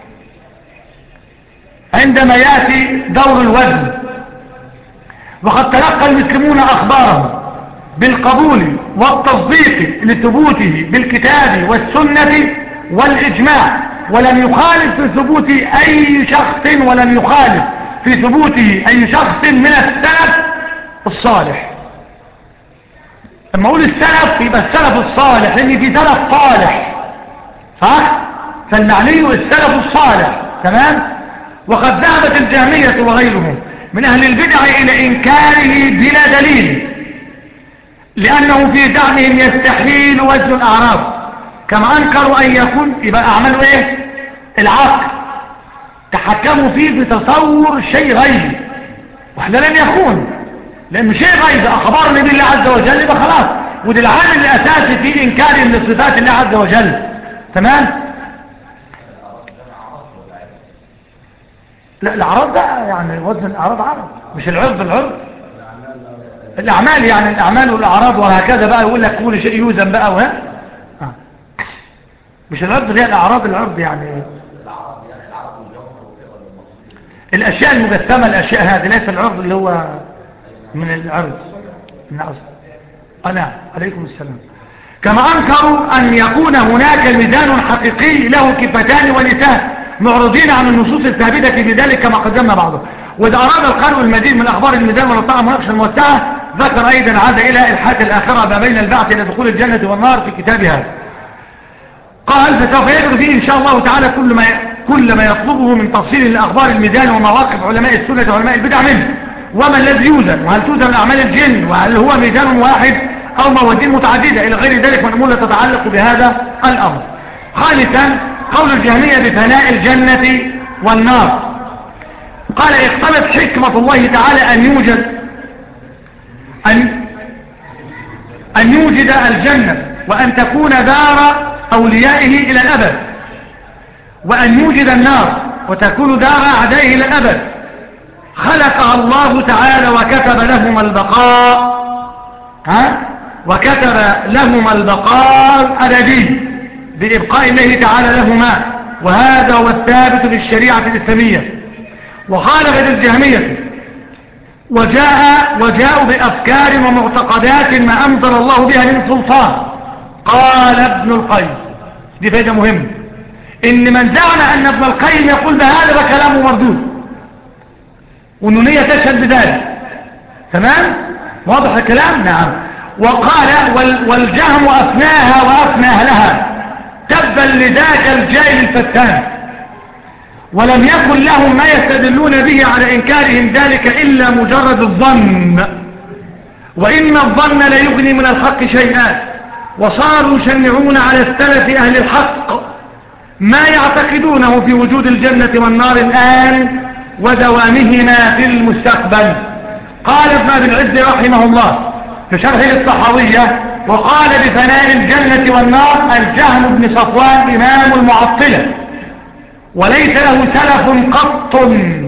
عندما يأتي دور الوزن. وقد تلقى المسلمون أخبارهم بالقبول والتصديق لثبوته بالكتاب والسنة والإجماع، ولم يخالف في ثبوت أي شخص ولم يخالف في ثبوته أي شخص من السلف الصالح. لما أقول السلف يبقى السلف الصالح، لأن في سلف صالح صح؟ فالمعني السلف الصالح. تمام؟ وقد ذهبت الجهمية وغيرهم من أهل البدع إلى إنكاره بلا دليل، لأنه في زعمهم يستحيل وزن الأعراض، كما أنكروا أن يكون يبقى أعملوا إيه؟ العقل تحكموا فيه بتصور شيء غيبي، وإحنا لم يكون، لأن شيء غيبي أخبرني بالله عز وجل يبقى خلاص. وده العامل الأساسي في إنكارهم لصفات الله عز وجل. تمام؟ لا الأعراض ده يعني وزن الأعراض عرض، مش العرض. العرض الأعمال يعني الأعمال والأعراض وهكذا بقى، يقول لك كل شيء يوزن بقى وها آه. مش العرض اللي هي الأعراض. العرض يعني الأشياء المجسمة، الأشياء هذه، ليس العرض اللي هو من العرض من أصل. أنا عليكم السلام. كما أنكروا أن يكون هناك ميزان حقيقي له كفتان ولسان، معرضين عن النصوص الثابتة بذلك كما قدمنا بعضه. وإذا أراد القارئ المزيد من أخبار الميزان والطاعة مناقشة الموسعة، ذكر أيضا عاد إلى الحياة الآخرة ما بين البعث إلى دخول الجنة والنار في كتابها. قال: فسوف يجري فيه إن شاء الله تعالى كل ما كل ما يطلبه من تفصيل لأخبار الميزان ومواقف علماء السنة وعلماء البدع منه، وما الذي يوزن، وهل توزن أعمال الجن، وهل هو ميزان واحد أو موازين متعددة، إلى غير ذلك من الأمور التي تتعلق بهذا الأمر. خامسا قول الجهمية بفناء الجنة والنار. قال: اقتضت حكمة الله تعالى أن يوجد أن أن يوجد الجنة وأن تكون دار أوليائه إلى الأبد، وأن يوجد النار وتكون دار أعدائه إلى الأبد. خلقها الله تعالى وكتب لهم البقاء ها وكتب لهم البقاء الأبدي بإبقاء الله تعالى لهما، وهذا هو الثابت في الشريعة الإسلامية. وخالفت الجهمية وجاء وجاءوا بأفكار ومعتقدات ما أنزل الله بها من سلطان. قال ابن القيم، دي فائدة مهمة، إن من زعم أن ابن القيم يقول بهذا فكلامه مردود، والنونية تشهد بذلك. تمام؟ واضح الكلام؟ نعم. وقال: والجهم أفناها وأفنى أهلها، تبا لذاك الجاهل الفتان. ولم يكن لهم ما يستدلون به على إنكارهم ذلك إلا مجرد الظن، وإن الظن لا يغني من الحق شيئا، وصاروا يشنعون على السلف أهل الحق ما يعتقدونه في وجود الجنة والنار الآن ودوامهما في المستقبل. قال ابن أبي العز رحمه الله في شرح للطحاوية: وقال بفناء الجنة والنار الجهم بن صفوان إمام المعطلة، وليس له سلف قط.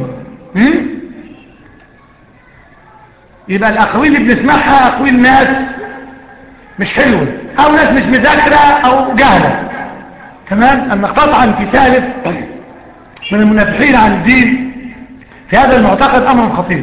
يبقى الأقويل اللي بنسمعها أقويل ناس مش حلوة أو ناس مش مذاكرة أو جهلة. تمام. أن قطعا في ثالث من المنافحين عن الدين في هذا المعتقد أمر خطير.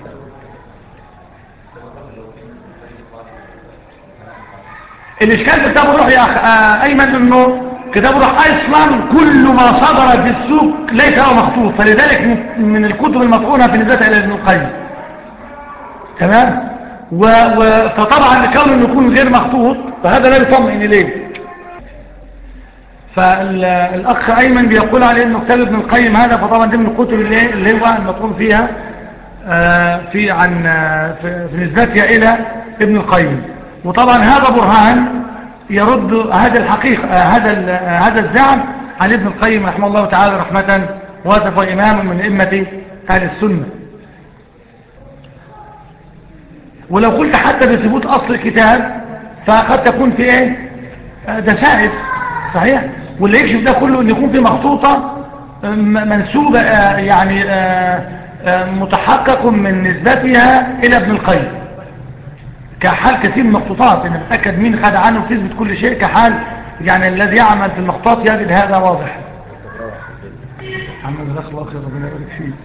الإشكال في كتاب الروح يا أخ أيمن أنه كتاب الروح أصلا كل ما صدر في السوق ليس له مخطوط، فلذلك من الكتب المطعونة في نسبة إلى ابن القيم. تمام. و... و... فطبعا كونه يكون غير مخطوط فهذا لا يطمئن إليه. فالأخ أيمن بيقول عليه أنه كتاب ابن القيم هذا، فطبعا دي من الكتب اللي, اللي هو المطعون فيها آه في عن آه في, في نسبتها إلى ابن القيم. وطبعا هذا برهان يرد هذا الحقيقة آه هذا آه هذا الزعم عن ابن القيم رحمه الله تعالى رحمة واسف إمام من أئمة أهل السنة. ولو قلت حتى بثبوت أصل الكتاب فقد تكون في إيه دسائس صحيح، واللي يكشف ده كله أن يكون في مخطوطة منسوبة آه يعني آه آه متحقق من نسبتها إلى ابن القيم، كحال كثير من المخطوطات ان نتاكد مين خد عنه وتثبت كل شيء، كحال يعني الذي يعمل في المخطوطات يجد هذا واضح. عم جزاك الله خير ربنا يبارك فيك.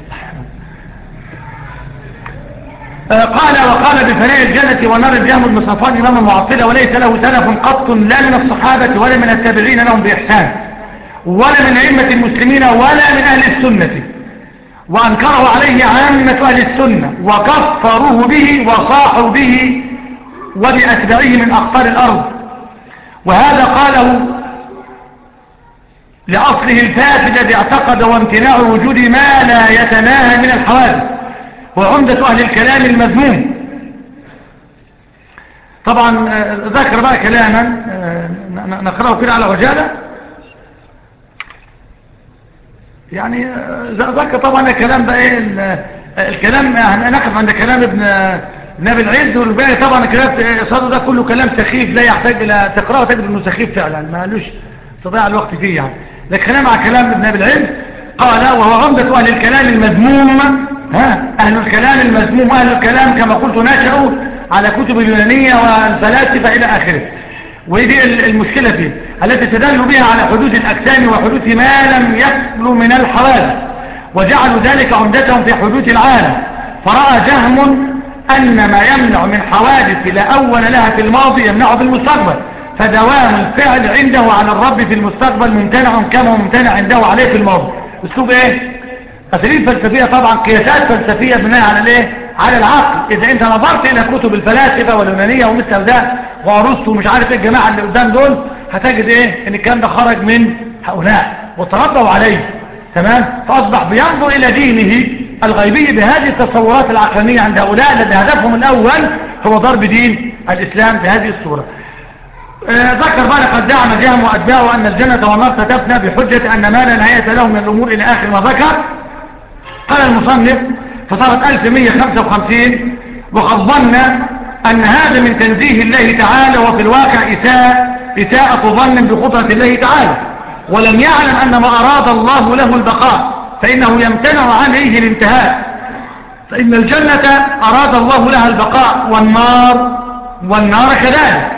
آه قال وقال بفناء الجنة ونار الجهم بن صفوان إمام المعطلة، وليس له سلف قط لا من الصحابة ولا من التابعين لهم بإحسان ولا من أئمة المسلمين ولا من أهل السنة، وأنكره عليه عامة أهل السنة وكفروه به وصاحوا به وبأتباعه من أقطار الأرض. وهذا قاله لأصله الفاسد الذي اعتقد وامتناع وجود ما لا يتناهى من الحوادث، وعمدة أهل الكلام المذموم. طبعا ذكر بقى كلاما نقرأه كده على عجالة، يعني ذكر طبعا الكلام ده ايه الكلام هنقف عند كلام ابن ابن العز، والباقي طبعا الكلام صدر ده كله كلام سخيف لا يحتاج الى تقرأه، تجد انه سخيف فعلا ما لوش تضيع الوقت فيه يعني. لكن خلينا مع كلام ابن ابي العز. قال وهو عمدة اهل الكلام المذموم. ها اهل الكلام المذموم واهل الكلام كما قلت نشأوا على كتب اليونانية والفلاسفة الى اخره، ودي المشكلة فيه التي تدل بها على حدوث الأجسام وحدوث ما لم يخلو من الحوادث، وجعلوا ذلك عمدتهم في حدوث العالم. فرأى جهم أن ما يمنع من حوادث لا أول لها في الماضي يمنعه في المستقبل، فدوام الفعل عنده على الرب في المستقبل ممتنع كما ممتنع عنده عليه في الماضي. اسلوب ايه؟ أساليب فلسفية طبعا، قياسات فلسفية بناء على الايه؟ على العقل. إذا أنت نظرت إلى كتب الفلاسفة واليونانية ومثل ذا وأرسطو مش عارف ايه الجماعة اللي قدام دول، هتجد ايه؟ ان الكلام ده خرج من هؤلاء وتربوا عليه. تمام. فأصبح بينظر إلى دينه الغيبي بهذه التصورات العقلانية عند هؤلاء الذي هدفهم الأول هو ضرب دين الإسلام بهذه الصورة. آه ذكر بقى قد زعم جهم وأتباعه أن الجنة والنار ستفنى بحجة أن ما لا نهاية له من الأمور إلى آخر ما ذكر. قال المصنف فصارت ألف ومئة وخمسة وخمسين وقد ظن أن هذا من تنزيه الله تعالى، وفي الواقع إساءة إساءة ظن بقدرة الله تعالى، ولم يعلم أن ما أراد الله له البقاء فإنه يمتنع عليه الانتهاء، فإن الجنة أراد الله لها البقاء والنار والنار كذلك،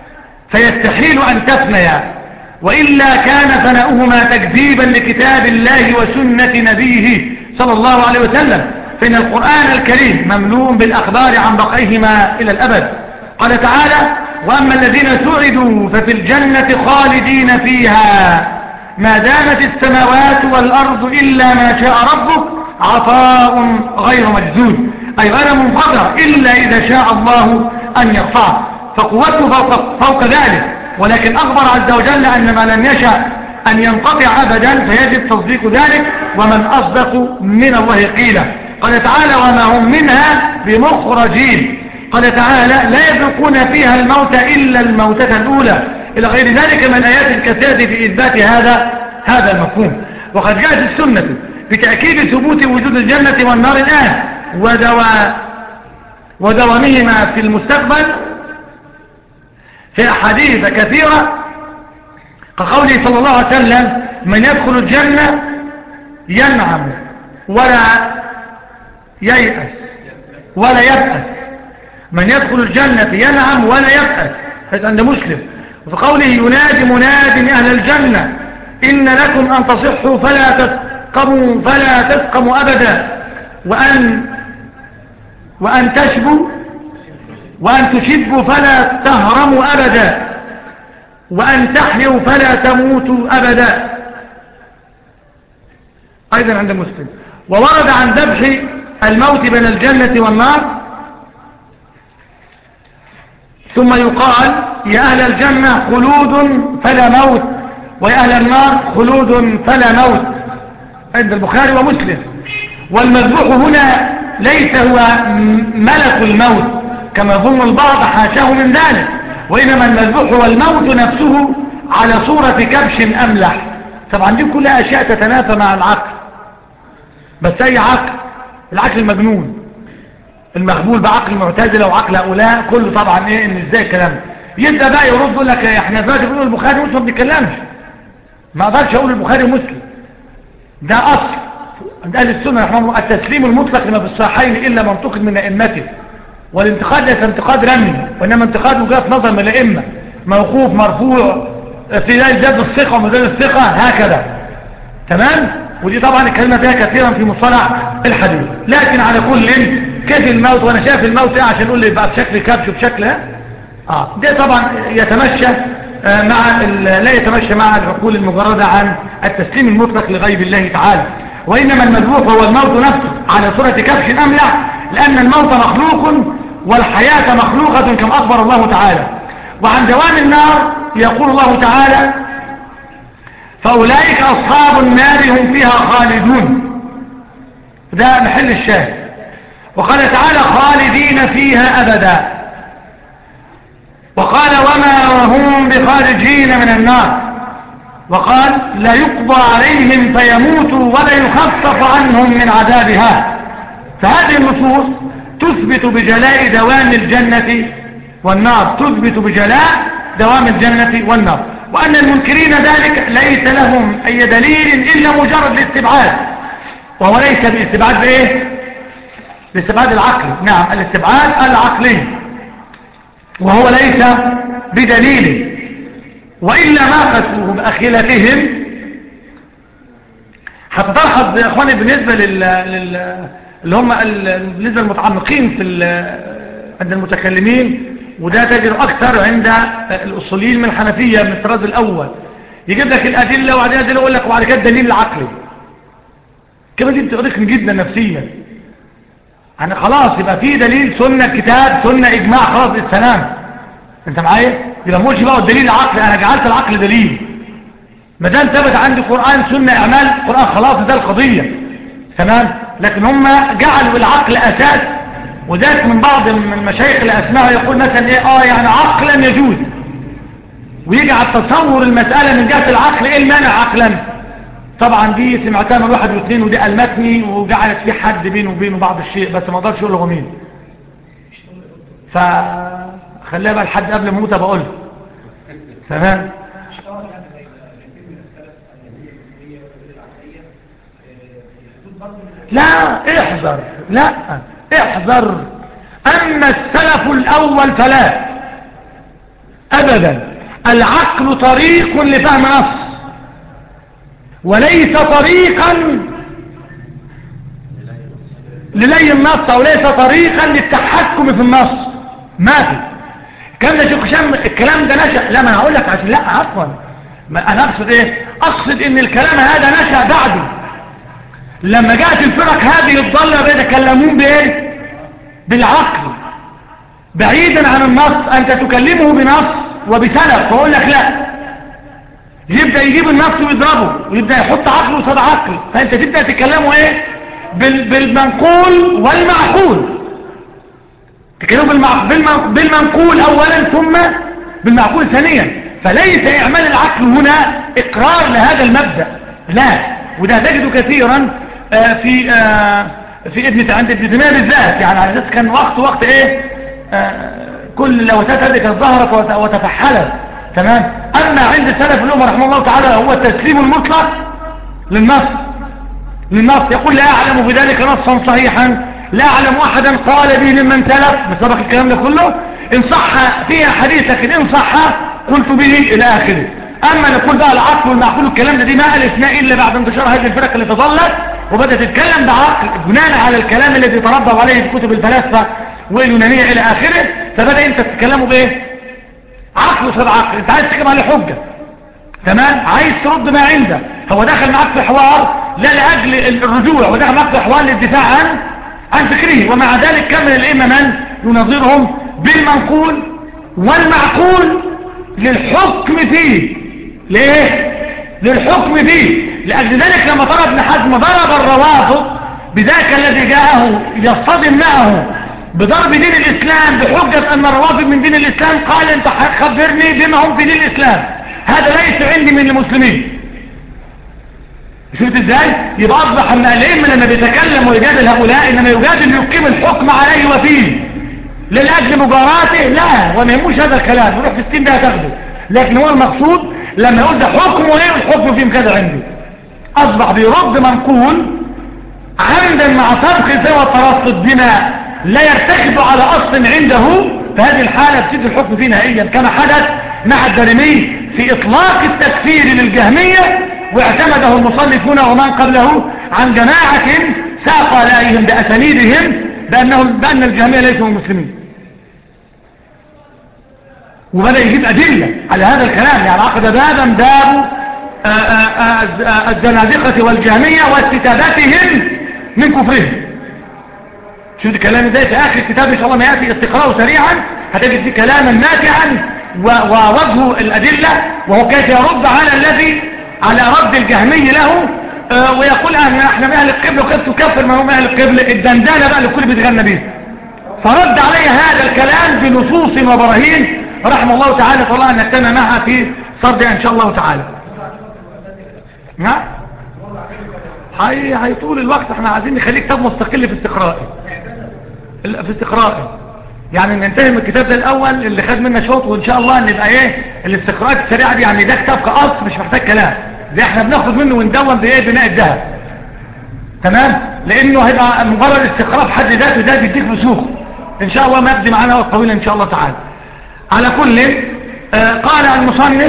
فيستحيل أن تفنيا، وإلا كان فناؤهما تكذيبا لكتاب الله وسنة نبيه صلى الله عليه وسلم، فإن القرآن الكريم مملوء بالأخبار عن بقائهما إلى الأبد. قال تعالى وأما الذين سعدوا ففي الجنة خالدين فيها ما دامت السماوات والأرض إلا ما شاء ربك عطاء غير مجدود، أي غير منقطع إلا إذا شاء الله أن يرفعه، فقوته فوق, فوق ذلك. ولكن أخبر عز وجل أن ما لم يشأ أن ينقطع أبدا، فيجب تصديق ذلك. ومن أصدق من الله قيلا. قال تعالى وما هم منها بمخرجين. قال تعالى لا يذوقون فيها الموت إلا الموتة الأولى، إلى غير ذلك من آيات كثيرة في إثبات هذا هذا المفهوم. وقد جاءت السنة بتأكيد ثبوت وجود الجنة والنار الآن ودوا ودوامهما في المستقبل في أحاديث كثيرة، كقوله صلى الله عليه وسلم من يدخل الجنة ينعم ولا ييأس ولا يبأس. من يدخل الجنة ينعم ولا يبأس، هذا عند مسلم. وفي قوله ينادي مناد أهل الجنة إن لكم أن تصحوا فلا تسقموا فلا تسقموا أبدا، وأن وأن تشبوا وأن تشبوا فلا تهرموا أبدا، وأن تحيوا فلا تموتوا أبدا، أيضا عند مسلم. وورد عن ذبح الموت بين الجنة والنار، ثم يقال يا أهل الجنة خلود فلا موت، ويا أهل النار خلود فلا موت، عند البخاري ومسلم. والمذبوح هنا ليس هو ملك الموت كما يظن البعض، حاشاه من ذلك، وإنما المذبوح هو الموت نفسه على صورة كبش أملح. طبعا دي كلها أشياء تتنافى مع العقل، بس أي عقل، العقل المجنون المغبول بعقل المعتزلة وعقل هؤلاء كله طبعا ايه ان ازاي الكلام يبدأ بقى يرد يقول لك احنا دلوقتي بنقول البخاري ومسلم ما بنتكلمش، ما اقدرش اقول البخاري ومسلم، ده اصل عند اهل السنه رحمهم الله التسليم المطلق لما في الصحيحين الا منطق من ائمته. والانتقاد ليس انتقاد رمي، وانما انتقاد وجهه نظر من الائمه، موقوف مرفوع في زاد الثقه ومزاد الثقه هكذا، تمام. ودي طبعا الكلمه فيها كثيرا في مصطلح الحديث. لكن على كل كيف الموت وانا شايف الموت ايه عشان اقول لي بقى بشكل كبش وبشكل اه ده طبعا يتمشى آه مع لا يتمشى مع العقول المجرده عن التسليم المطلق لغيب الله تعالى. وانما المذبوح هو الموت نفسه على صوره كبش املح، لان الموت مخلوق والحياه مخلوقه كما اخبر الله تعالى. وعن دوام النار يقول الله تعالى فاولئك اصحاب النار هم فيها خالدون، ده محل الشاهد. وقال تعالى خالدين فيها أبدا، وقال وما هم بخارجين من النار، وقال لا يقضى عليهم فيموتوا ولا يخفف عنهم من عذابها. فهذه النصوص تثبت بجلاء دوام الجنة والنار، تثبت بجلاء دوام الجنة والنار، وأن المنكرين ذلك ليس لهم أي دليل إلا مجرد الاستبعاد، وهو ليس باستبعاد بإيه؟ باستبعاد العقل، نعم الاستبعاد العقلي، وهو ليس بدليل. وإلا ما قسوه بأخلتهم. حتى تلاحظ يا اخواني بالنسبة لل... لل... اللي هم بالنسبة المتعمقين في ال... عند المتكلمين، وده تجد أكثر عند الأصوليين من الحنفية من الطراز الأول، يجيب لك الأدلة وبعدين أدلة يقول لك وبعد كده الدليل العقلي. كما دي بتقريك جدا نفسيا، يعني خلاص يبقى في دليل سنة كتاب سنة إجماع خلاص السلام، انت معايا؟ يبقى ما قولش بقى الدليل العقلي، انا جعلت العقل دليل، ما دام ثبت عندي قرآن سنة اعمال قرآن خلاص ده القضية، تمام. لكن هم جعلوا العقل اساس، وذلك من بعض المشايخ اللي اسمعه يقول مثلا ايه اه يعني عقلا يجوز، ويجعل تصور المسألة من جهة العقل ايه المانع عقلا. طبعا دي سمعتها من واحد واثنين ودي ألمتني وجعلت في حد بينه وبينه بعض الشيء، بس ما اقدرش اقول له مين، فخليها بقى لحد قبل ما اموت بقول تمام. لا احذر، لا احذر. اما السلف الاول فلا ابدا، العقل طريق لفهم نص وليس طريقا للي النص، او ليس طريقا للتحكم في النص. ما في الكلام ده. شيخ هشام الكلام ده نشأ، لا ما هقول لك عشان لا عفوا انا اقصد ايه، اقصد ان الكلام هذا نشأ بعده، لما جاءت الفرق هذه الضالة بيتكلمون بايه؟ بالعقل بعيدا عن النص. انت تكلمه بنص وبسند، فاقول لك لا يبدأ يجيب النص ويضربه ويبدأ يحط عقله قصاد عقل، فانت تبدأ تكلمه ايه بال بالمنقول والمعقول، تكلمه بالمع... بالمن... بالمنقول اولا ثم بالمعقول ثانيا. فليس اعمال العقل هنا اقرار لهذا المبدأ، لا. وده تجده كثيرا آه في آه في ابن عند ابن تيمية بالذات، يعني على اساس كان وقت وقت ايه آه كل لوثات هذه كانت ظهرت وتفحلت، تمام. اما عند السلف الامه رحمه الله تعالى هو التسليم المطلق للنص للنص يقول لا اعلم بذلك نصا صحيحا، لا اعلم احدا قال به ممن سلف، بسبق الكلام ده كله ان صح فيها حديث، لكن ان صح قلت به الى اخره. اما نقول بقى العقل والمعقول الكلام ده دي ما الفناء الا بعد انتشار هذه الفرق اللي تظلت وبدأت تتكلم بعقل بناء على الكلام الذي تربوا عليه في كتب الفلاسفه واليونانيه الى اخره. فبدأ انت تتكلموا بايه عقل وصد عقل، انت عايز تجيب عليه حجه، تمام، عايز ترد ما عنده. هو دخل معك في حوار لا لاجل الرجوع، ودخل معك في حوار للدفاع عن عن فكره، ومع ذلك كمل الائمه من ينظرهم بالمنقول والمعقول للحكم فيه. ليه للحكم فيه؟ لاجل ذلك لما طلب ابن حزم ضرب الروافض بذاك الذي جاءه يصطدم معه بضرب دين الإسلام بحجة أن الروافض من دين الإسلام، قال انت خبرني بما هم في دين الإسلام، هذا ليس عندي من المسلمين. شفت ازاي؟ يبقى أصبح أن الائمة لما بيتكلم ويجادل هؤلاء إنما يجادل يقيم الحكم عليه وفيه للأجل مجاراته، لا، وما يهموش هذا الكلام، يروح في الستين ده تاخده. لكن هو المقصود لما يقول ده حكمه ايه والحكم فيه كذا عندي، أصبح بيرد منقول عمدا مع سبق سوى الترصد بما لا يرتكب على أصل عنده. فهذه الحالة تسد الحكم فيه نهائيا، كما حدث مع الدارمي في إطلاق التكفير للجهمية واعتمده المصنفون ومن قبله عن جماعة ساق عليهم بأسانيدهم بأنهم بأن الجهمية ليسوا مسلمين، وبدأ يجيب أدلة على هذا الكلام. يعني عقد بابا باب الزنادقة والجهمية واستتابتهم من كفرهم. شوف الكلام ازاي في اخر الكتاب ان شاء الله ما ياتي استقراءه سريعا هتجد فيه كلاما نافعا ووجه الادله، وهو كيف يرد على الذي على رد الجهمي له آه ويقول ان احنا من اهل القبله وكيف تكفر من هم اهل القبله، الدندانه بقى لكل بيتغنى به. فرد عليه هذا الكلام بنصوص وبراهين رحمه الله تعالى، فالله ان نجتمع معها في صدها ان شاء الله تعالى. نعم هي هيطول الوقت، احنا عايزين نخليك كتاب مستقل في استقرائه في استقرائه يعني ننتهي من الكتاب ده الاول اللي خد منا شوط، وان شاء الله نبقى ايه الاستقراءات السريعه دي. يعني ده كتاب كاصل مش محتاج كلام، زي احنا بناخد منه وندون بايه بناء الذهب، تمام، لانه هيبقى مجرد استقراء بحد ذاته ده بيديك رسوخ ان شاء الله. ما يبدي معانا وقت طويل ان شاء الله تعالى. على كل آه قال المصنف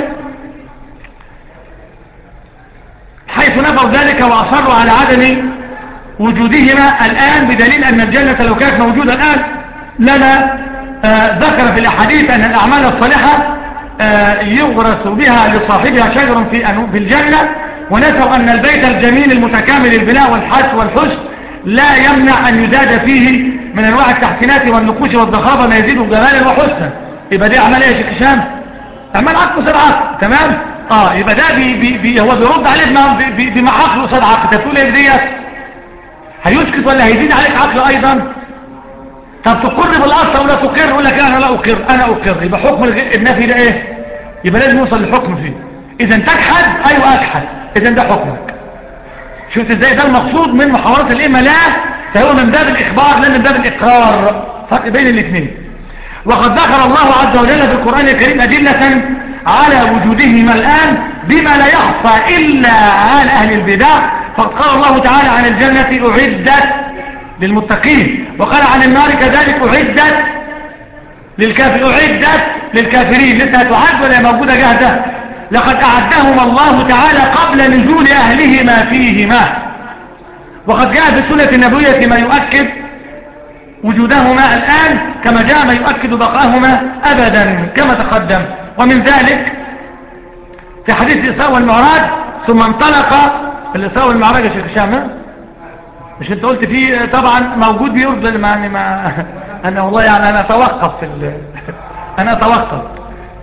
حيث نفوا ذلك واصروا على عدم وجودهما الآن، بدليل أن الجنة لو كانت موجودة الآن لما آه ذكر في الأحاديث أن الأعمال الصالحة آه يغرس بها لصاحبها شجر في, في الجنة، ونسوا أن البيت الجميل المتكامل البناء والحس والحسن لا يمنع أن يزاد فيه من أنواع التحسينات والنقوش والضخافة ما يزيد جمالا وحسنا. يبقى دي أعمال إيه يا شيخ هشام؟ أعمال عقل صد عقل، تمام. اه يبقى ده بي بي بي هو بيرد عليه بما عقل صد عقل. تقول ايه ديت؟ هيسكت ولا هيزيد عليك عقل ايضا؟ طب تقر بالاصل ولا تقر؟ يقول لك انا لا اقر انا اقر. يبقى حكم النفي ده ايه؟ يبقى لازم يوصل للحكم فيه. اذا تجحد ايوه اجحد، اذا ده حكمك. شفت ازاي؟ ده المقصود من محاورات الائمه، لا فهو من باب الاخبار لا من باب الاقرار، فرق بين الاثنين. وقد ذكر الله عز وجل في القران الكريم ادله على وجودهما الان بما لا يخفى الا عن اهل البدع. فقد قال الله تعالى عن الجنة أعدت للمتقين، وقال عن النار كذلك أعدت للكافرين أعدت للكافرين. لسه تعد ولا موجودة جاهزة؟ لقد أعدهما الله تعالى قبل نزول أهلهما فيهما. وقد جاء في السنة النبوية ما يؤكد وجودهما الآن، كما جاء ما يؤكد بقاهما أبدا كما تقدم. ومن ذلك في حديث الإسراء والمعراج ثم انطلق الإسراء والمعراج يا شيخ هشام، مش انت قلت فيه طبعا موجود بيرد يعني ما انا والله يعني انا اتوقف في ال... انا اتوقف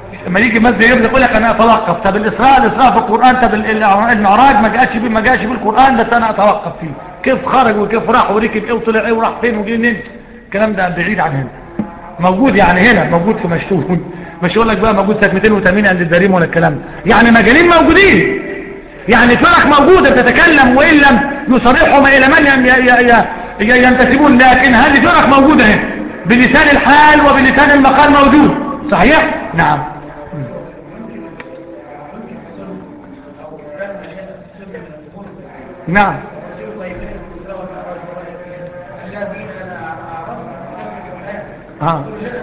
لما يجي مسجد يجيب يقول لك انا اتوقف. طب الاسراء الاسراء في القران، طب المعراج ما جاش ما جاش بالقران بس انا اتوقف فيه. كيف خرج وكيف راح وركب ايه وطلع ايه وراح فين وجه منين؟ الكلام ده بعيد عن هنا. موجود يعني هنا موجود في مشتون، مش يقول لك بقى موجود سنه مئتين وثمانين عند الدريم ولا الكلام ده. يعني مجالين موجودين، يعني فرق موجوده بتتكلم وان لم يصرحهم الى من ينتسبون، لكن هذه فرق موجوده هنا بلسان الحال وبلسان المقال موجود. صحيح؟ نعم. نعم اه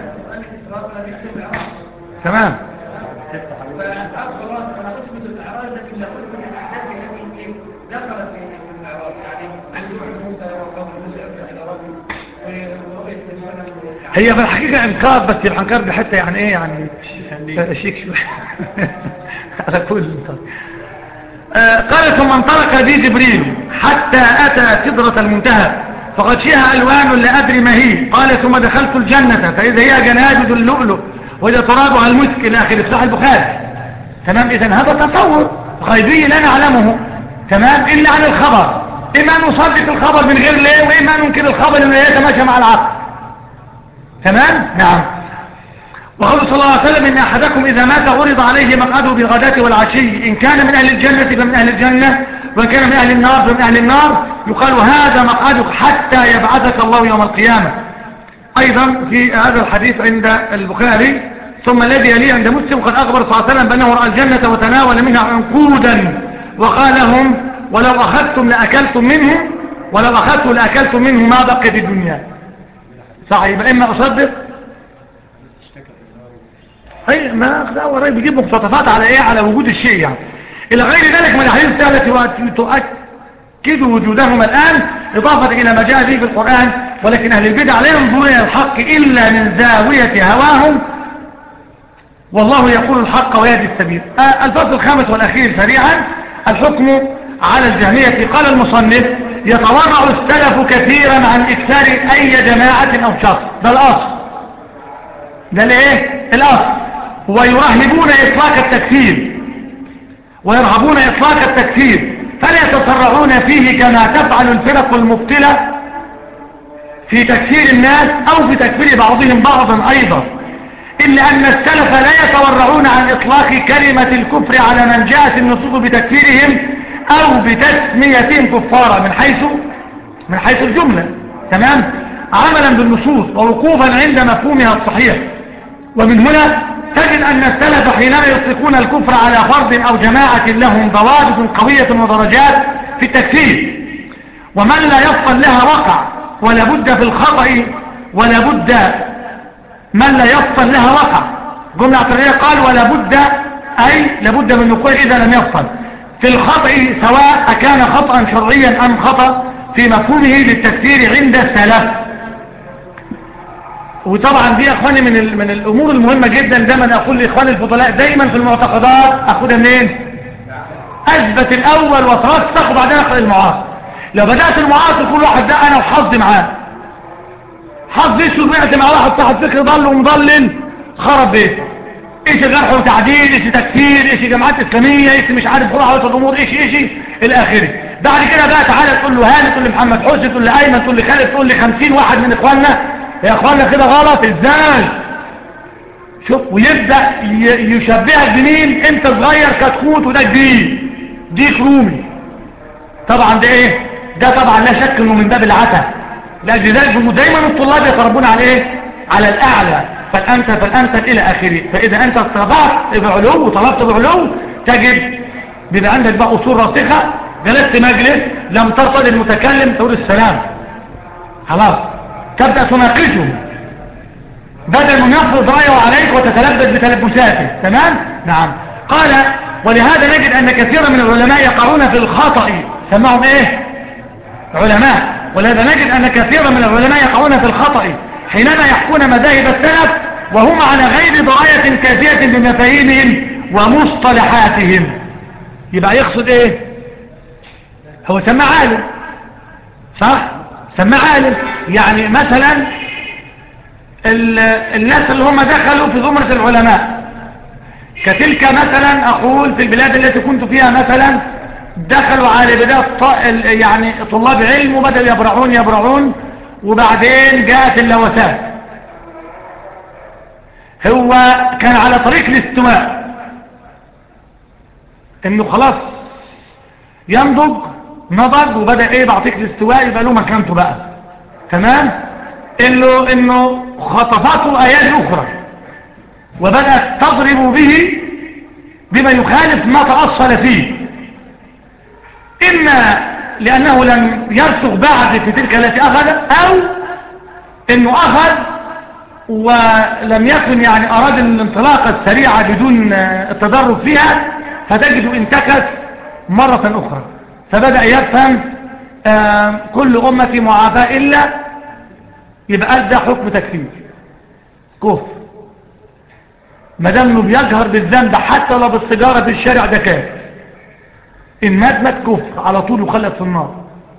تمام. هي في الحقيقة انكار، بس الانكار دي حتى يعني ايه يعني شيك شوية على كل انكار. آه قال ثم انطلق بي جبريل حتى اتى سدرة المنتهى فغشيها الوان لا ادري ما هي. قال ثم دخلت الجنة فاذا هي جنادد اللؤلؤ واذا ترابها المسك الى اخر. في صحيح البخاري. تمام. اذا هذا تصور غيبي لا نعلمه. تمام. الا عن الخبر، اما نصدق الخبر من غير ليه، واما ننكر الخبر انه يتماشى مع العقل. تمام. نعم. وقال صلى الله عليه وسلم ان احدكم اذا مات عرض عليه مقعده بالغداة والعشي، ان كان من اهل الجنة فمن اهل الجنة، وان كان من اهل النار فمن اهل النار، يقال هذا مقعدك حتى يبعثك الله يوم القيامة. ايضا في هذا الحديث عند البخاري ثم الذي يليه عند مسلم قد اخبر صلى الله عليه وسلم بانه راى الجنة وتناول منها عنقودا وقال لهم ولو اخذتم لاكلتم منه، ولو اخذتم لاكلتم منه ما بقي في الدنيا. صحيح. يبقى اما اصدق اي ما اخذ اول راي بيجيب مقتطفات على ايه، على وجود الشيء يعني الى غير ذلك من الاحاديث التي تؤكد وجودهما الان اضافه الى ما جاء به في القران. ولكن اهل البدع لا ينظرون الى الحق الا من زاويه هواهم، والله يقول الحق ويهدي السبيل. آه الفصل الخامس والاخير سريعا الحكم على الجهميه. قال المصنف يتورع السلف كثيرا عن اكثار اي جماعه او شخص. ده الاصل، ده الايه الاصل. ويرهبون اطلاق التكفير ويرهبون اطلاق التكفير فلا يتسرعون فيه كما تفعل الفرق المبطله في تكفير الناس او في تكفير بعضهم بعضا ايضا. الا ان السلف لا يتورعون عن اطلاق كلمه الكفر على من جاءت النصوص بتكفيرهم او بتسميتهم كفارا من حيث من حيث الجمله. تمام. عملا بالنصوص ووقوفا عند مفهومها الصحيح. ومن هنا تجد أن السلف حينما يطلقون الكفر على فرد أو جماعة لهم ضوابط قوية ودرجات في التكفير، ومن لا يفصل لها وقع ولا بد في الخطأ ولا بد من لا يفصل لها وقع. جملة اعتراضية قال ولا بد أي لابد من وقوع إذا لم يفصل في الخطأ سواء أكان خطأ شرعيا أم خطأ في مفهومه للتكفير عند السلف. وطبعا دي اخواني من من الامور المهمه جدا. دايما اقول لاخواني الفضلاء دايما في المعتقدات اخدها منين؟ اثبت الاول وترسخ وبعدين اخذ المعاصر. لو بدات المعاصر كل واحد ده انا وحظي معاه، حظي اسود وقعت مع واحد صاحب فكر ضل ومضلل خرب بيته. ايش جرح وتعديل، ايش تكفير، ايش جماعات اسلاميه، ايش مش عارف روح على الامور، ايش ايش الى اخره. بعد كده بقى تعالى تقول له هاني، تقول لي محمد حسن، تقول لي ايمن، تقول لي خالد، تقول لي خمسين واحد من اخواننا يا اخوانا كده غلط ازاي. شوف ويبدأ يشبهك بمين؟ انت صغير كتكوت وده كبير ديك رومي. طبعا ده ايه ده؟ طبعا لا شك انه من باب العتا. لاجل ذلك دايما الطلاب يتربون على ايه؟ على الاعلى. فالانت فالانت الى اخره. فاذا انت استطعت بعلو وطلبت بعلو تجد بيبقى عندك بقى اصول راسخه. جلست مجلس لم ترتضي المتكلم تقول السلام خلاص، تبدأ تناقشه بدل من يفرض رأيه عليك وتتلبس بتلبساته. تمام؟ نعم. قال ولهذا نجد أن كثيرا من العلماء يقعون في الخطأ. سمعهم إيه؟ علماء. ولهذا نجد أن كثيرا من العلماء يقعون في الخطأ حينما يحكون مذاهب السلف وهم على غير دراية كافية بمفاهيمهم ومصطلحاتهم. يبقى يقصد إيه؟ هو سمع عالم صح؟ سمع عالم. يعني مثلا الناس اللي هم دخلوا في زمرة العلماء كتلك مثلا أقول في البلاد التي كنت فيها مثلا دخلوا على بداية يعني طلاب علم وبدأوا يبرعون يبرعون وبعدين جاءت اللوثات. هو كان على طريق الاستواء انه خلاص ينضج نضج وبدأ ايه بعطيك الاستواء يبقى له مكانته بقى تمام. انه انه خطفته ايات اخرى وبدأت تضرب به بما يخالف ما تأصل فيه، إما لأنه لم يرسخ بعد في تلك التي أخذ، أو أنه أخذ ولم يكن يعني أراد الانطلاقة السريعة بدون التدرج فيها، فتجد انتكس مرة أخرى فبدأ يفهم آه كل أمتي معافاة إلا يبقى أدى حكم تكفير كفر ما دام انه بيجهر بالذنب حتى لو بالسجارة في الشارع ده كافر، ان مات مات كفر على طول يخلد في النار.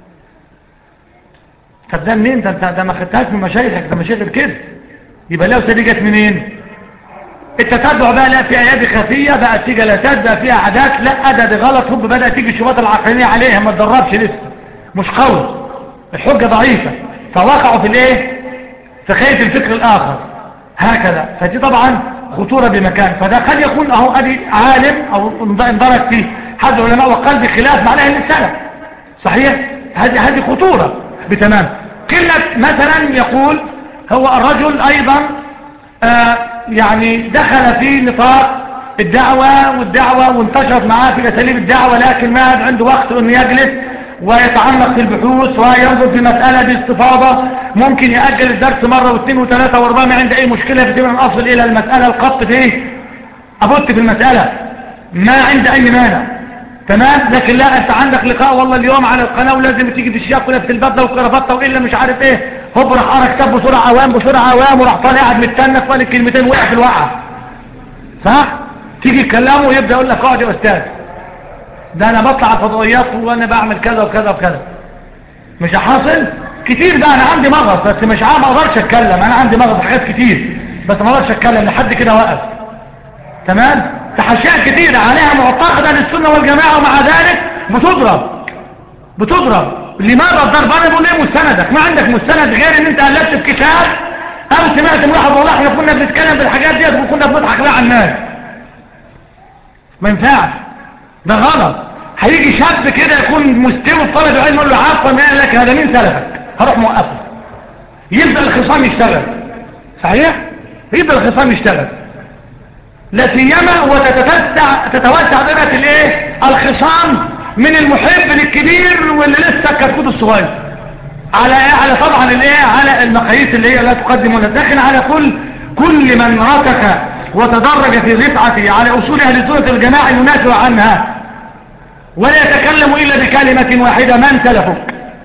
طب ده منين ده؟ ده ما خدتهاش من مشايخك، ده مشايخ كده. يبقى لو دي جت منين؟ التتبع بقى لا في ايادي خفيه بقى في جلسات بقى فيها عادات، لا ده ده غلط، هوب بدأ تيجي الشبهات العقلانيه عليها ما تدربش لسه مش قوي الحجه ضعيفه فوقعوا في الايه؟ في خيط الفكر الاخر هكذا. فدي طبعا خطورة بمكان. فده قد يكون اهو ادي عالم او اندرج فيه حد علماء وقال بخلاف معناه السلف صحيح، هذه هذه خطورة بتمام. كلمة مثلا يقول هو الرجل ايضا آه يعني دخل في نطاق الدعوة والدعوة وانتشرت معاه في اساليب الدعوة، لكن ما عنده وقت انه يجلس ويتعمق في البحوث وينظر في مسألة باستفاضة، ممكن يأجل الدرس مرة واثنين وثلاثة واربعة ما عنده اي مشكلة في من اصل الى المسألة القط فيه ابط في المسألة ما عنده اي مانع تمام. لكن لا انت عندك لقاء والله اليوم على القناة ولازم تيجي في الشياق ولابس البدله وكرافته والا مش عارف ايه، هوب راح قرا كتاب بسرعة عوام بسرعة عوام وراح طالع قاعد متنك وقال الكلمتين وقع في الوقعة صح. تيجي تكلمه ويبدأ يقول لك اقعد يا استاذ ده انا بطلع الفضائيات وانا بعمل كذا وكذا وكذا. مش حاصل كتير بقى انا عندي مغص بس مش عام ما اقدرش اتكلم، انا عندي مغص حاجات كتير بس ما اقدرش اتكلم لحد كده وقف تمام. تحشيات كتير عليها معتقدة للسنة والجماعة ومع ذلك بتضرب بتضرب. لماذا الضرب؟ انا بقول ايه مستندك؟ ما عندك مستند غير ان انت قلبت في كتاب او سمعت من واحد والله احنا كنا بنتكلم بالحاجات ديت وكنا بنضحك بقى على الناس. ما ينفعش ده غلط. هيجي شاب كده يكون مستوى الطالب العلم يقول له عفوا ما لك هذا مين سلفك؟ هروح موقفه. يبدأ الخصام يشتغل صحيح؟ يبدأ الخصام يشتغل لا سيما وتتوسع تتوسع دائرة الايه؟ الخصام من المحب للكبير واللي لسه كتكوت الصغير على على طبعا الايه؟ على المقاييس اللي هي لا تقدم ولا تدخن على كل كل من رتك وتدرج في رفعته على اصول اهل السنة والجماعة ينازع عنها ولا يتكلم إلا بكلمة واحدة: من سلفك؟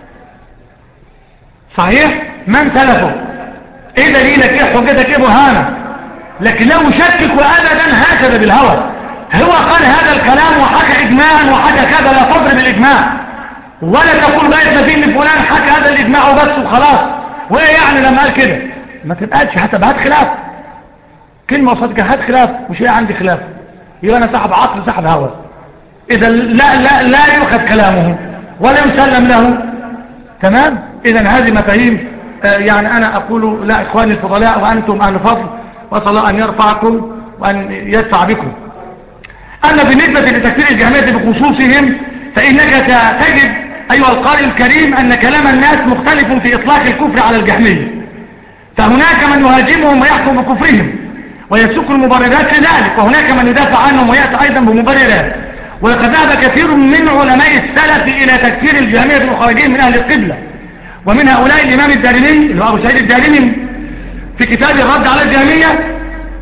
صحيح؟ من سلفك؟ ايه دليلك؟ ايه حجتك؟ ايه برهانك؟ لكن لو شكك وابدا هكذا بالهوى هو قال هذا الكلام وحكى اجماعا وحكى كذا، لا تضرب الاجماع ولا تقول بقيت نبي من فلان حكى هذا الاجماع وبس وخلاص. وايه يعني لما قال كده؟ ما تبقاش حتى بهات خلاف كلمة وصدق هات خلاف مش ايه عندي خلاف يبقى انا صاحب عقل صاحب هوى. إذا لا لا لا يؤخذ كلامه ولا يسلم له تمام. إذا هذه مفاهيم آه يعني أنا أقول لا إخواني الفضلاء وأنتم أهل فضل وصلى الله أن يرفعكم وأن يدفع بكم. أما بالنسبة لتكفير الجهمية بخصوصهم فإنك تجد أيها القارئ الكريم أن كلام الناس مختلف في إطلاق الكفر على الجهمية، فهناك من يهاجمهم ويحكم بكفرهم ويسوق المبررات لذلك، وهناك من يدافع عنهم ويأتي أيضا بمبررات. ولقد ذهب كثير من علماء السلف إلى تكفير الجهمية المخرجين من أهل القبلة، ومن هؤلاء الإمام الدارمي اللي هو أبو سعيد الدارمي في كتاب الرد على الجهمية،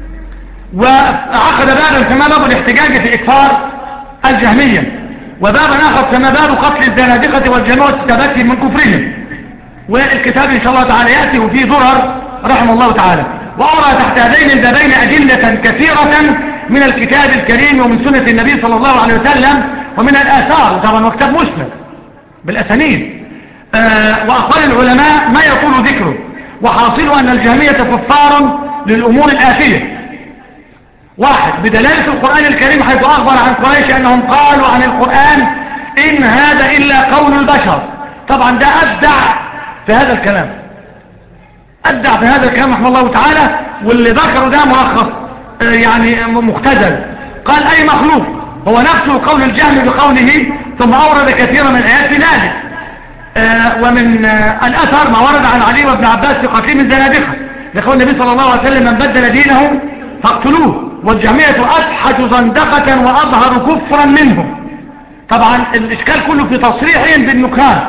وعقد بابا كما باب الاحتجاج في إكفار الجهمية، وبابا آخر كما باب قتل الزنادقة والجماعة والتبكي من كفرهم. والكتاب إن شاء الله تعالى يأتي وفيه ضرر رحمه الله تعالى. وأرى تحت هذين البابين أدلة كثيرة من الكتاب الكريم ومن سنة النبي صلى الله عليه وسلم ومن الآثار، طبعا وكتاب مسند بالأسانيد آه وأقوال العلماء ما يطول ذكره. وحاصل أن الجهمية كفار للأمور الآتية: واحد بدلالة القرآن الكريم حيث أخبر عن قريش أنهم قالوا عن القرآن إن هذا إلا قول البشر. طبعا ده أبدع في هذا الكلام، أبدع في هذا الكلام رحمه الله تعالى، واللي ذكره ده ملخص يعني مختزل. قال أي مخلوق، هو نفسه قول الجهم بقوله، ثم أورد كثيرا من الآيات في ذلك. آه ومن آه الأثر ما ورد عن علي بن عباس في قتيل من زنادقة لقول النبي صلى الله عليه وسلم من بدل دينه فاقتلوه، والجهمية أفحش زندقة وأظهر كفرا منهم. طبعا الإشكال كله في تصريحهم بالنكران.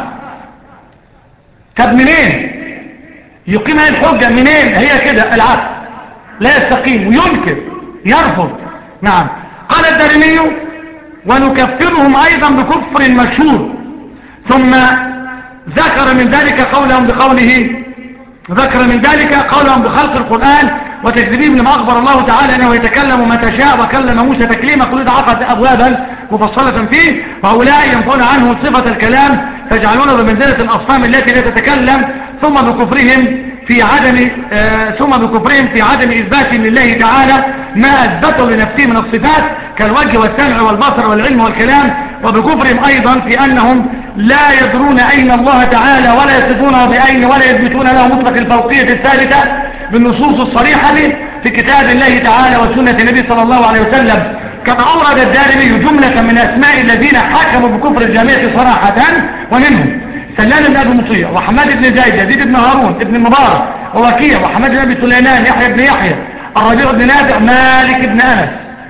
طب منين يقيم هذه الحجة؟ منين هي كده؟ العقل لا يستقيم وينكر يرفض. نعم. قال الدارمي ونكفرهم أيضا بكفر مشهور، ثم ذكر من ذلك قولهم بقوله ذكر من ذلك قولهم بخلق القرآن وتكذيبهم لما أخبر الله تعالى أنه يتكلم متى شاء وكلم موسى تكليما، كل ده عقد أبوابا مفصلة فيه. وهؤلاء ينفون عنه صفة الكلام فيجعلونه بمنزلة الأصنام التي لا تتكلم، ثم بكفرهم في عدم آه ثم بكفرهم في عدم إثبات لله تعالى ما أثبته لنفسه من الصفات كالوجه والسمع والبصر والعلم والكلام، وبكفرهم أيضا في أنهم لا يدرون أين الله تعالى ولا يصفونه بأين ولا يثبتون له مطلق الفوقية الثابتة بالنصوص الصريحة في كتاب الله تعالى وسنة النبي صلى الله عليه وسلم. كما أورد الدارمي جملة من أسماء الذين حكموا بكفر الجميع صراحة، ومنهم سلام بن أبي مطيع وحماد بن زيد يزيد بن هارون ابن المبارك ووكيع وحماد بن أبي سليمان يحيى بن يحيى الربيع بن نافع مالك بن أنس.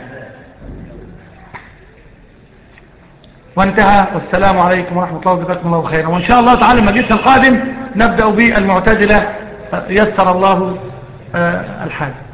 وانتهى. والسلام عليكم ورحمة الله وبركاته. الله خيرا. وإن شاء الله تعالى المجلس القادم نبدأ بالمعتزلة يسر الله الحال.